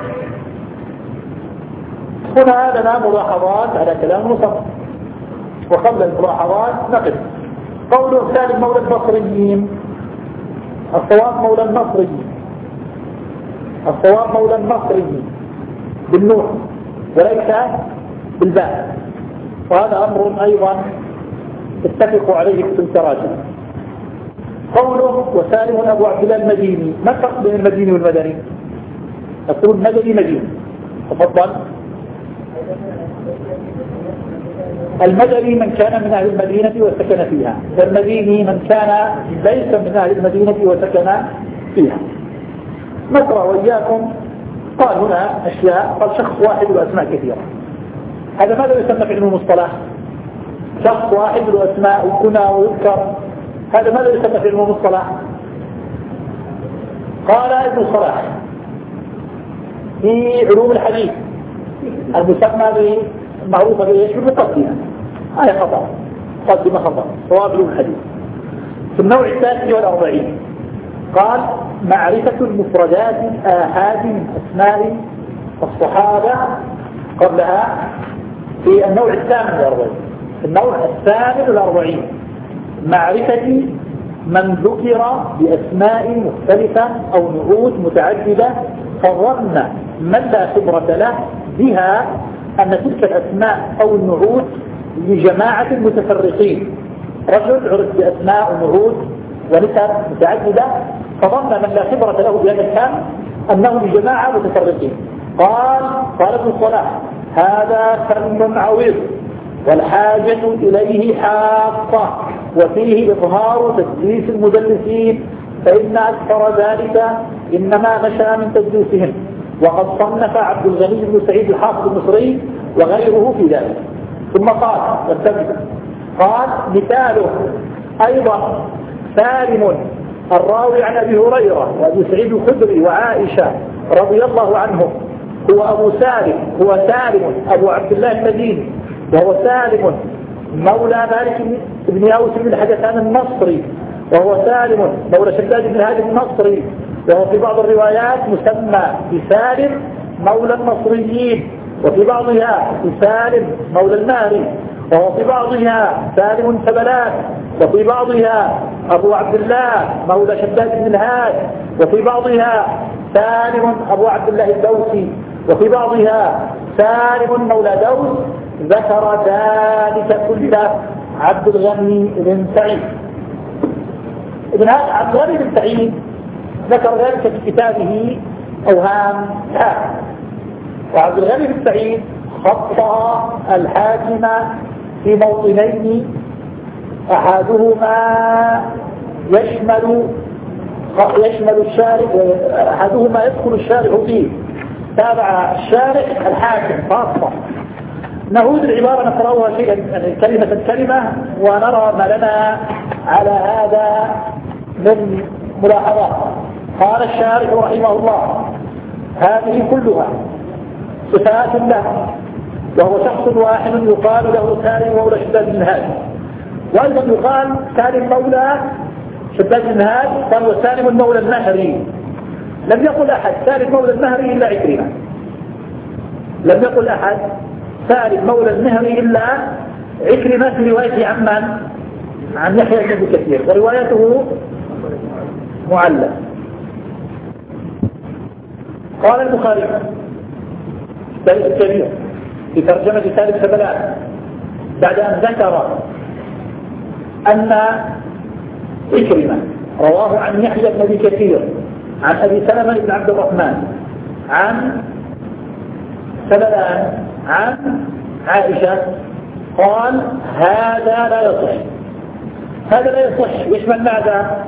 هنا لنا ملاحظات على كلام المصنف، وقبل الملاحظات نقف. قوله سالم مولى البصريين، الصواب مولى النصريين، الصواب مولى النصريين بالنون وليس بالباء، وهذا أمر أيضا اتفقوا عليه في التراجم. قوله وسالم أبو عبد الله المديني، ما الفرق بين المديني والمدني؟ يقول مدني. تفضل. المدني من كان من أهل المدينة وسكن فيها، والمديني من كان ليس من أهل المدينة وسكن فيها. نقرأ وإياكم. قال هنا أشياء، قال شخص واحد وأسماء كثيرة، هذا ماذا يسمى في علم المصطلح؟ شخص واحد وأسماء وكنى ويذكر، هذا ماذا يسمى في علم المصطلح؟ قال ابن صلاح في علوم الحديث المسمى معروفة بإيش؟ بالمقدمة. هاي خطأ، مقدمة خطأ، صواب الحديث. في النوع 43 قال معرفة المفردات الآحاد من أسماء الصحابة قبلها. في النوع 48 في النوع 48 معرفة من ذكر بأسماء مختلفة أو نعوت متعددة فظن من لا خبرة له بها أن تلك الأسماء أو النعوت لجماعة متفرقين. رجل عرف بأسماء ونعوت ونسب متعددة فظن من لا خبرة له بهذا الكلام أنه لجماعة متفرقين. قال ابن الصلاح هذا فن عويض والحاجة إليه حاقة وفيه إظهار تدليس المدلسين فإن أكثر ذلك إنما نشأ من تدليسهم. وقد صنف عبد الغني بن سعيد الحافظ المصري وغيره في ذلك. ثم قال مثاله أيضا سالم الراوي عن أبي هريرة وأبي سعيد الخدري وعائشة رضي الله عنهم هو سالم أبو عبد الله المديني وهو سالم مولى مالك بن أوس بن الحدثان النصري وهو سالم مولى شداد بن هادي النصري وهو في بعض الروايات مسمى بسالم مولى النصريين وفي بعضها بسالم مولى المهري وهو في بعضها سالم سبلان وفي بعضها أبو عبد الله مولى شداد بن الهاد وفي بعضها سالم أبو عبد الله الدوسي وفي بعضها سالم مولى دوس. ذكر ذلك كله عبد الغني بن سعيد. عبد الغني بن سعيد ذكر ذلك في كتابه أوهام الحاكم. وعبد الغني بن سعيد خطأ الحاكم في موطنين أحدهما يشمل الشارع أحدهما يدخل الشارع فيه. تابع الشارع الحاكم خاصة. نعود العبارة نقرأها شيئا كلمة ونرى ما لنا على هذا من ملاحظات. قال الشارع رحمه الله هذه كلها صفات له وهو شخص واحد يقال له سالم مولى شداد بن هادي وأيضا يقال سالم مولى شداد بن هادي قال وسالم مولى المهري. لم يقل أحد سالم مولى المهري إلا عكرمة. لم يقل أحد سالم مولى المهري إلا عكرمة في روايته عن يحيى بن كثير وروايته معلّة. قال البخاري التاريخ الكبير في ترجمة سالم سبلان بعد أن ذكر أن عكرمة رواه عن يحيى بن كثير عن أبي سلمة بن عبد الرحمن عن سبلان عن عائشة قال هذا لا يصح. هذا لا يصح يشمل ماذا؟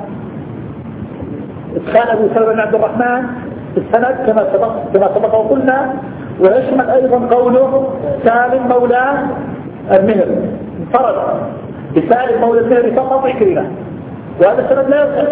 إدخال أبو سلمة بن عبد الرحمن في السند كما سبق وقلنا ويشمل أيضا قوله سالم مولى المهر انفرد بسالم مولى المهر فقط عكرمة وهذا السند لا يصح.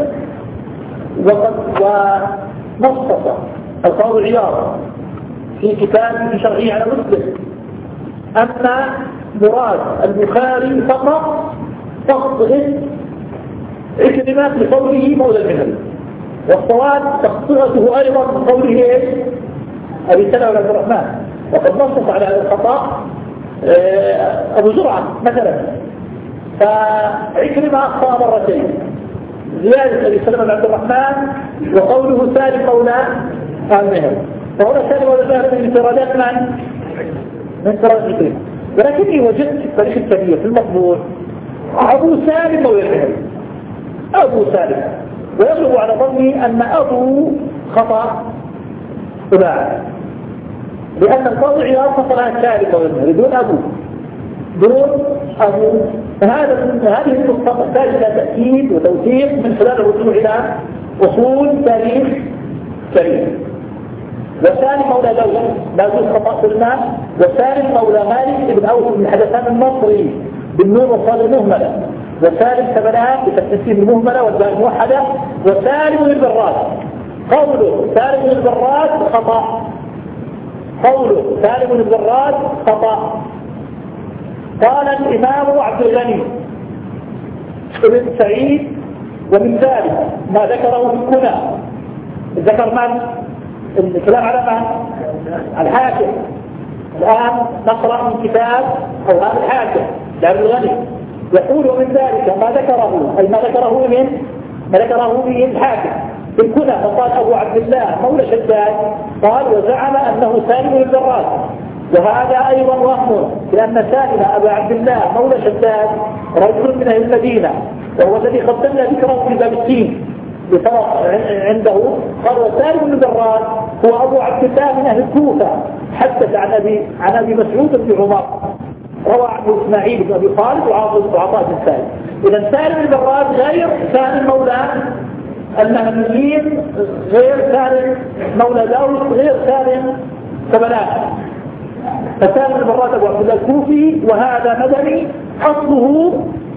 ونصص القاضي عياض في كتابه شرعي على مسلم أن مراد البخاري فقط تخصيص عكرمة لقوله مولى المهر والصواب تخصيصه أيضا من قوله أبي سلمة بن عبد الرحمن. وقد نصص على هذا الخطأ أبو زرعة مثلا فعكرمة أخطأ مرتين زيادة أبي سلمة بن عبد الرحمن وقوله سالم مولى المهر. فهنا سالم مولى المهر من انفرادات من انفراد عكرمة. ولكني وجدت في التاريخ الكبير في المطبوع أبو سالم مولى المهر أبو سالم ويغلب على ظني أن أبو خطأ طباعا لأن القاضي عياض فصلها سالم مولى المهر دون أبو. هذه النقطة تحتاج إلى تأكيد وتوثيق من خلال الرجوع إلى أصول تاريخ كريم. وسالم مولى دوس لا يجوز خطأ في الماء وسالم مولى مالك بن أوس بن الحدثان النصري بالنون والصاد المهملة وسالم سبلان بتسليم المهملة والباء الموحدة وسالم البراد. قوله سالم البراد خطأ قوله سالم بن البراد خطأ. قال الإمام عبد الغني بن سعيد ومن ذلك ما ذكره في الكنى. ذكر من؟ الكلام على من؟ الحاكم. الآن نقرأ من كتاب أو هذا الحاكم لعبد الغني يقول ومن ذلك ما ذكره، أي ما ذكره من الحاكم في الكنى. فقال أبو عبد الله مولى شداد، قال وزعم أنه سالم بن البراد، وهذا أيضا وهم، لأن سالم أبا عبد الله مولى شداد رجل من أهل المدينة، وهو الذي قدمنا ذكره في باب الدين عنده. قال وسالم بن البراد هو أبو عبد الله من أهل الكوفة، حدث عن أبي مسعود بن عمر، روى عنه إسماعيل بن أبي خالد وعطاء بن سالم. إذا سالم بن البراد غير سالم مولى المهديين، غير سالم مولى داود، غير سالم كبلان. فسالم بن البراد أبو عبد الله الكوفي، وهذا مدني أصله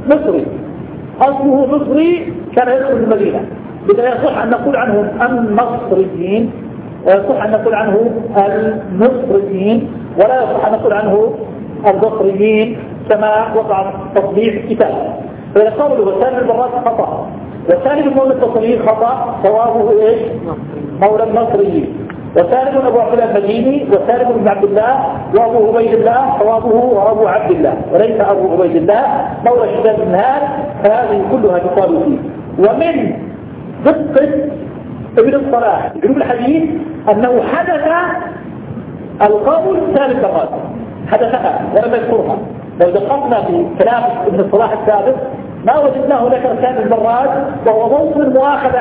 مصري كان يدخل المدينة. إذا يصح أن نقول عنهم النصريين، ويصح أن نقول عنه المصريين، ولا يصح أن نقول عنه البصريين كما وقع تطبيع الكتاب. فإذا قوله وسالم بن البراد خطأ، وسالم بن مولى البصريين خطأ، صوابه إيش؟ مولى النصريين. وسالم أبو عبد الله المديني، وسالم بن عبد الله، وأبو عبيد الله، صوابه أبو عبد الله وليس أبو عبيد الله مولى شداد بن هاد. فهذه كلها تقال فيه. ومن دقة ابن الصلاح علوم الحديث أنه حدث القول سالم بن البراد، حدثها ولم يذكرها. لو دققنا في كلام ابن الصلاح السابق ما وجدناه ذكر سالم بن البراد، وهو موصل مؤاخذة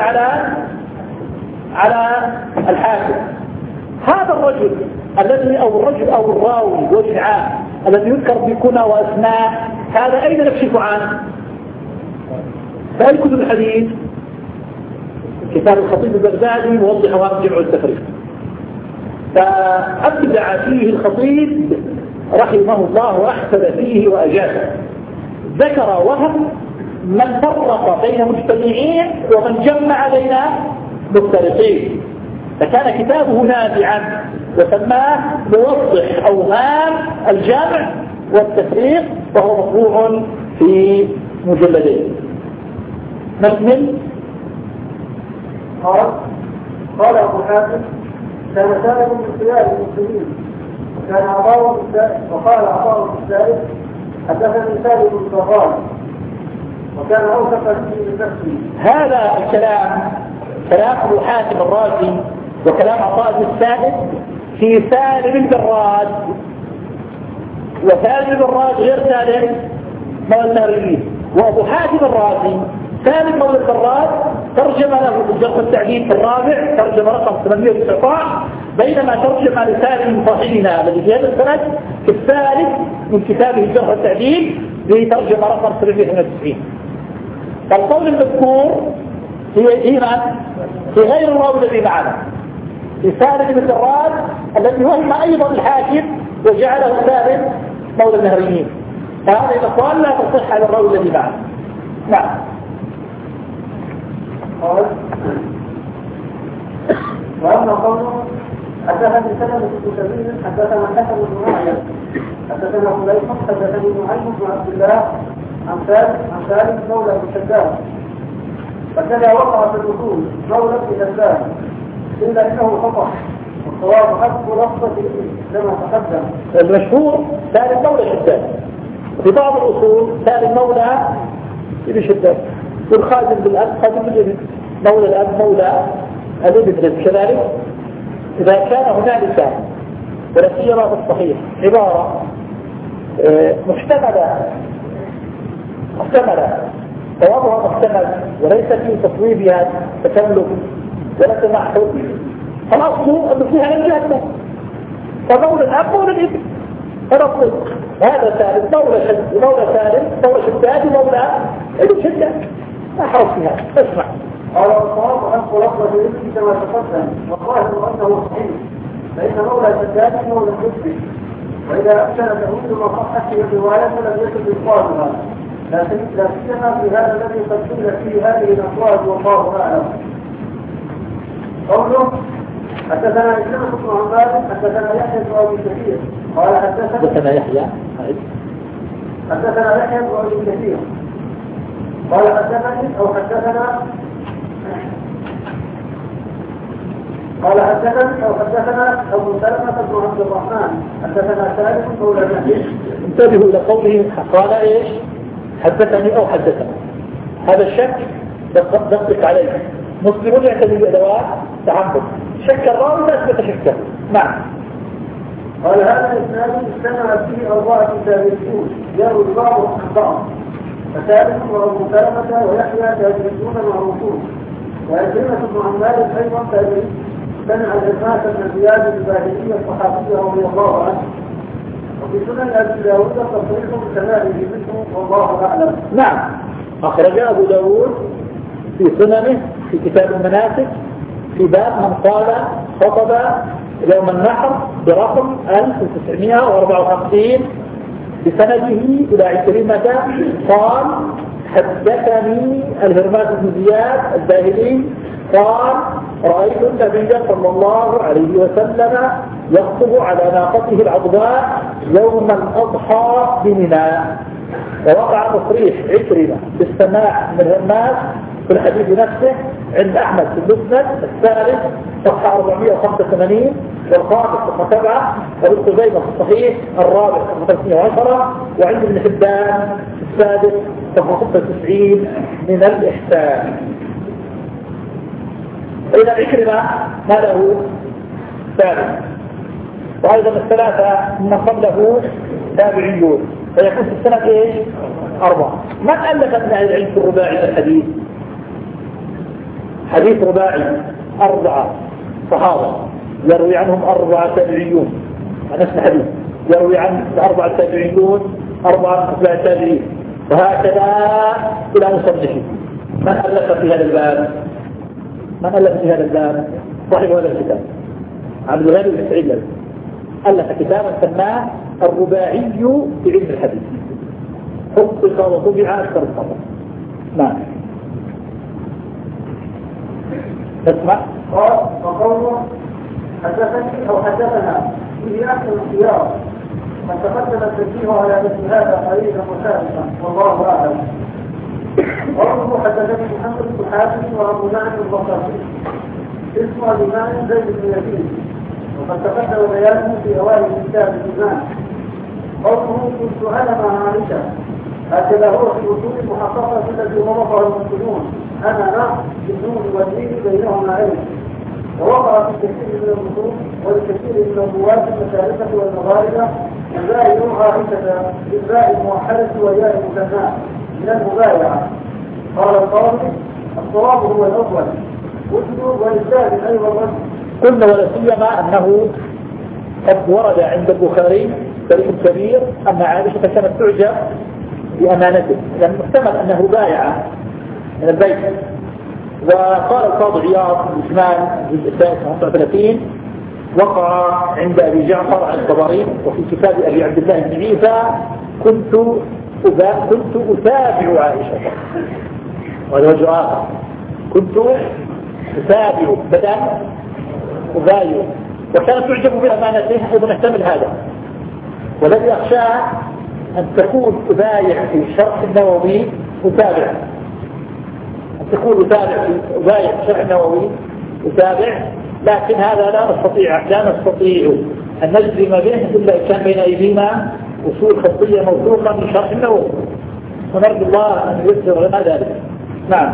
على الحاكم. هذا الرجل الذي أو الراوي والإعان الذي يذكر بكنى وأسماء، هذا أين نكشف عنه؟ فأي كتب الحديث؟ كتاب الخطيب البغدادي موضح وهم جمع التفريق. فأبدع فيه الخطيب رحمه الله وأحسن فيه وأجازه. ذكر وهم من فرق بين مجتمعين ومن جمع بين مفترقين، فكان كتابه نافعا وسماه موضح أوهام الجامع والتفريق، وهو مطبوع في مجلدين. نكمل. قال أبو حاتم كان سالم من خيار المسلمين، وكان وقال عطاء بن سالم حدثني سالم بن البراد، وكان أوثق فيه من نفسه. هذا الكلام كلام أبو حاتم الرازي وكلام عطاء بن سالم في سالم البراد، وسالم البراد غير سالم مولى النهريين. وأبو حاتم الرازي سالم مولى البراد ترجم له في الجرح والتعديل في الرابع، ترجم رقم 819، بينما ترجم لسالم صاحبنا الذي في هذا السند في الثالث من كتابه الجرح والتعديل بترجمة رقم 792. فالقول المذكور في غير الراوي الذي معنا، في سالم بن البراد الذي وهم أيضا الحاكم وجعله سالم مولى النهريين. فهذه الأقوال لا تصح على الراوي الذي معنا. نعم. قال وأما قوله حدثني سلمة بن سبيل حدثنا الحسن بن معين حدثنا خليفة حدثني نعيم بن عبد الله عن سالم مولى بن شداد، فكذا وقع في الأصول مولى بن شداد، إلا إنه خطأ، والصواب حذف لفظة كما تقدم. المشهور سالم مولى شداد، في بعض الأصول سالم مولى ابن شداد، والخادم بالأب خادم بالابن، مولى الأب مولى الابن كذلك. إذا كان هنالك ولا سيما في الصحيح عبارة محتملة صوابها محتمل وليس في تصويبها تكلف ولا تمحض، فالأصل أنه فيها الجهة، فمولى الأب مولى الابن فنصل هذا سالم مولى سالم مولى شداد مولى ابن شداد، ما حرص فيها. اسمع. قال والصواب حق لفظة الاسم كما تقدم، والظاهر أنه صحيح، فإن مولى شداد مولى الاسم، وإذا أمكن تأويل ما صحت في الرواية فلم يكن إبطالها، لكن لا سيما في هذا الذي قد قيل فيه هذه الأقوال والله أعلم. قوله حدثنا إسلام بن عمار حدثنا يحيى بن أبي كثير قال حدثنا يحيى حدثنا يحيى بن أبي كثير قال حدثني أو حدثنا قال حدثني أو حدثنا أبو سلمة بن عبد الرحمن حدثنا سالم مولى مهدي. انتبهوا إلى قوله قال إيش؟ حدثني أو حدثنا. هذا الشك دقق عليه. مسلمون يعتمدوا بأدوات تعمد. شك الراوي لا أثبت شكه. نعم. قال هذا الإسناد اجتمع فيه 4 تابعين يروي بعضهم عن بعض فسالم وأبو سلمة ويحيى تابعون معروفون وعكرمة بن عمار أيضا تابعين سمع الإرماس بن زياد الباهلي الصحابي رضي الله عنه وفي سنن أبي داود تصريح بكماله منه والله أعلم. نعم. أخرج أبو داود في سننه في كتاب المناسك في باب من قال خطب يوم النحر برقم 1954 بسنده إلى عكرمة قال حدثني الهرماس بن زياد الباهلي قال رأيت النبي صلى الله عليه وسلم يخطب على ناقته العضباء يوم الأضحى بمنى. ووقع تصريح عكرمة بالسماع من الهرماس في الحديث نفسه عند أحمد في المسند الثالث صفحة 485 والخامس صفحة 7 وابن خزيمة في الصحيح الرابع صفحة 310 وعند ابن حبان السادس صفحة 96 من الإحسان. إذا عكرمة ما له ثالث وأيضا الثلاثة من قبله تابعيون فيكون في السنة إيش؟ 4. من ألف من أهل العلم في الرباعي الحديث؟ حديث رباعي 4 صحابة يروي عنهم 4 تابعيون نفس الحديث يروي عن 4 تابعيون 4 تابعين وهكذا إلى مصنفين. من ألف في هذا الباب؟ من ألف في هذا الباب؟ صاحب هذا الكتاب عبد الغني بن سعيد ألف كتابا سماه الرباعي في علم الحديث خطط وطبع أكثر الخطأ. نعم. اسمع. قال وقوله حدثني أو حدثنا فيه أحسن الخيار من تقدم التنبيه على مثل هذا قريبا وسابقا والله أعلم. قوله حدثني محمد بن حاتم وأبو نعم البصري اسمه الإمام زيد بن يزيد وقد تقدم بيانه في أوائل كتاب الإيمان. قوله كنت أنا مع عائشة هكذا هو في الوصول المحققة التي وضعها المسلمون أنا نعم بالنون والدين بينهما علم. ووقع في كثير من النصوص والكثير من الرواة المشارقة والمغاربة الباء عائشة بالباء الموحدة والياء المثناة من المبايعة. قال القاضي الصواب هو الأول وجد والإسلام أيضا وجد. قلنا ولا سيما أنه قد ورد عند البخاري فريق كبير أن عائشة كانت تعجب بأمانته لأن محتمل أنه بايع من البيت. وقال القاضي عياض الإسمان الجزء 35 وقع عند أبي جعفر عن الطبري وفي كتاب أبي عبد الله بن عيسى كنت أتابع عائشة وهذا وجه آخر كنت أتابع بدل أبايع وكانت تعجب بأمانته أيضا نحتمل هذا. والذي أخشاه أن تكون أبايع في الشرح النووي أتابع أن تكون أبايع في الشرح النووي أتابع لكن هذا لا نستطيع أن نجزم به إلا إن كان بين أيدينا أصول خطية موثوقة من شرح النووي ونرجو الله أن ييسر لنا ذلك. نعم.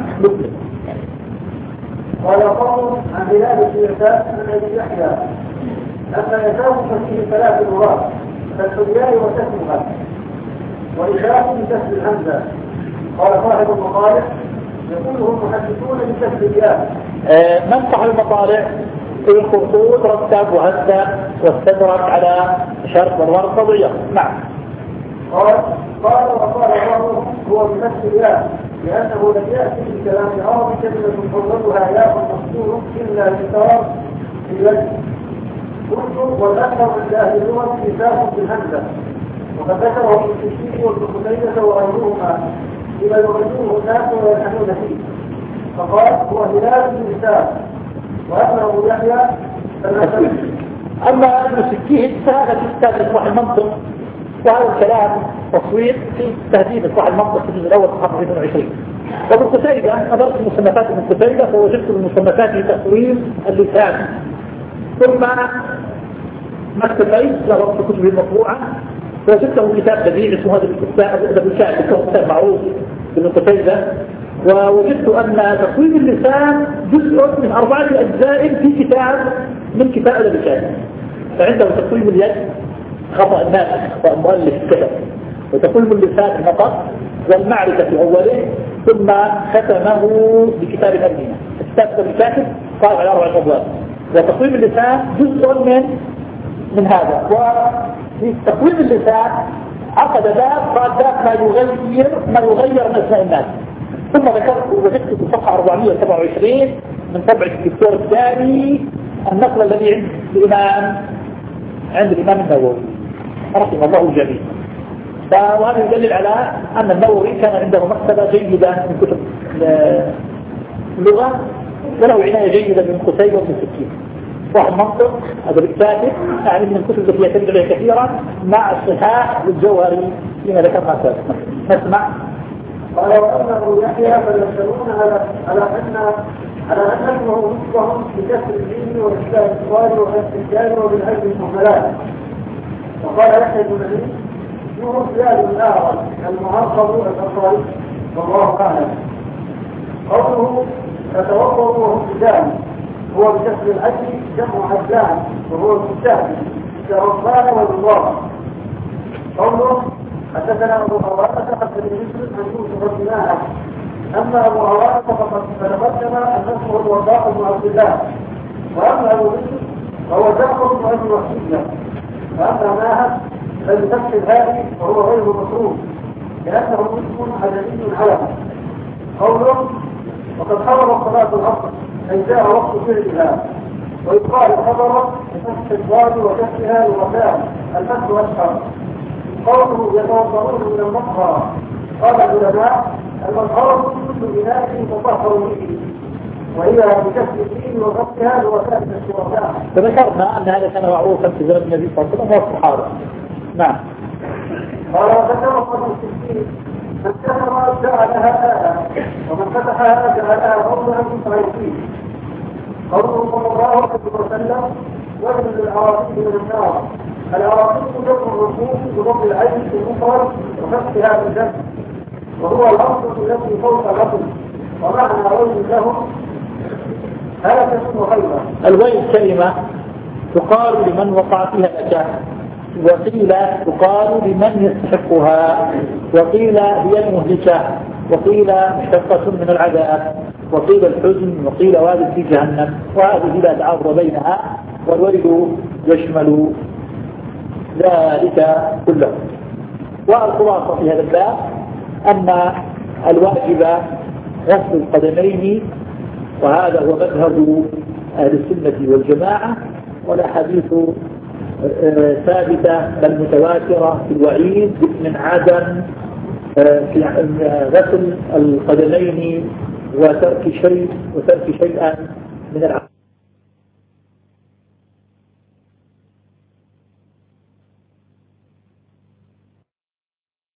قال قوم عن بلاد الشيخات من أبي يحيى أما يساوم فيه 3 مرات كالحجاء وتسمها وإشاء بكسر الهمزة. قال صاحب المطالع يقوله المحدثون بكسر الياء. من صاحب المطالع في الخطوط رتب وهدى واستدرك على شرط والورق قضية. نعم. قال وقال الله هو بكسر الياء لأنه لم يأتي في كلام العرب كلمة حرمتها ياء مفتوح إلا بصار في الوجه. قلت والأكثر عند أهل اللغة كتاب بالهمزة وقد ذكره ابن الشيخ وابن قتيبة وغيرهما بما يغيره الناس ويلحنون فيه. فقال هو هلال بن حساب وأما أبو يحيى أما ابن سكين فهذا في كتاب إصلاح المنطق، وهذا الكلام تصوير في تهذيب إصلاح المنطق في الجزء الأول صفحة 22. وابن قتيبة نظرت مصنفات ابن قتيبة فوجدت المصنفات تصوير اللسان، ثم مكتبين نظرت كتبه المطبوعة وجدته كتاب بديع اسمه هذا الكتاب معروف ابن قتيبة، ووجدت أن تصوير اللسان جزء من 4 أجزاء في كتاب من كتاب اللسان. فعنده تصوير اليد خطأ الناس خطأ المؤلف كتب، وتصوير اللسان فقط والمعرفة في أوله، ثم ختمه بكتاب الأمينة. الكتاب الكاتب قال على 4 أبواب، وتصوير اللسان جزء من هذا. وفي تصوير اللسان عقد باب قال باب ما يغير من أسماء الناس، ثم ذكرت وجدت في صفحة 427 من طبعة الدكتور الثاني النقل الذي عند الإمام النووي رحمه الله الجميع. وهذا يدلل على أن النووي كان عنده مكتبة جيدة من كتب اللغة، وله عناية جيدة من قتيبة ومن سكين. واحد منطق هذا بالكاتب يعني من الكتب التي يعتمد عليها كثيرا مع الصحاح والجوهري فيما ذكرنا سابقا. نسمع. قال وأنه يحيى فيسألون على أن اسمه مثلهم بكسر الجيم وإسلام الصالح والاستجاب وبالعلم المهملات. وقال يحيى بن معين اسمه زياد بن الأعرج المعرض الأنصاري والله أعلم. قوله تتوضأ وهو ابتداء هو بكسر العجل جمع عجلان وهو الكتاب كربان والنظام. قوله حدثنا أبو هريرة حدث مسلم عن يوسف بن ماهر. أما أبو هريرة فقد تقدم أنه هو الوضاء بن عبد الله، وأما أبو مسلم فهو جعفر بن أبي وحيد. وأما ماهر فبفتح الهادي وهو غير مصروف لأنه اسم عددي علم. قوله وقد حضر صلاة العصر أي جاء وقت فعلها، ويقال حضرت بفتح الضاد وكسرها لغتان الفتح أشهر. قوله يتوضؤون من المطهر قال العلماء المطهر كل إناء يتطهر به، وهي بكسر الدين وغطها لغتان الشرطاء. فذكرنا أن هذا كان معروفا في زمن النبي صلى الله عليه وسلم والصحابة. نعم. قال وذكر ابن سكين من كفر جعلها آية ومن فتحها جعلها قولا متعيشين. قوله صلى الله عليه وسلم وجد للعرافين من النار. العرافين جمع الرسول بضم العين في المفرد وفتحها بالجمع، وهو الأرض التي فوق الرجل، ومعنى ويل لهم هلكة وخيبة. الويل كلمة تقال لمن وقع فيها الأشياء، وقيل تقال لمن يستحقها، وقيل هي المهلكة، وقيل مشتقة من العذاب، وقيل الحزن، وقيل واد في جهنم، وهذه لا تعارض بينها، والويل يشمل ذلك كله. والخلاصة في هذا الباب أن الواجب غسل القدمين، وهذا هو مذهب أهل السنة والجماعة، والأحاديث ثابتة بل متواترة في الوعيد من عدم في غسل القدمين وترك شيئا من العقل.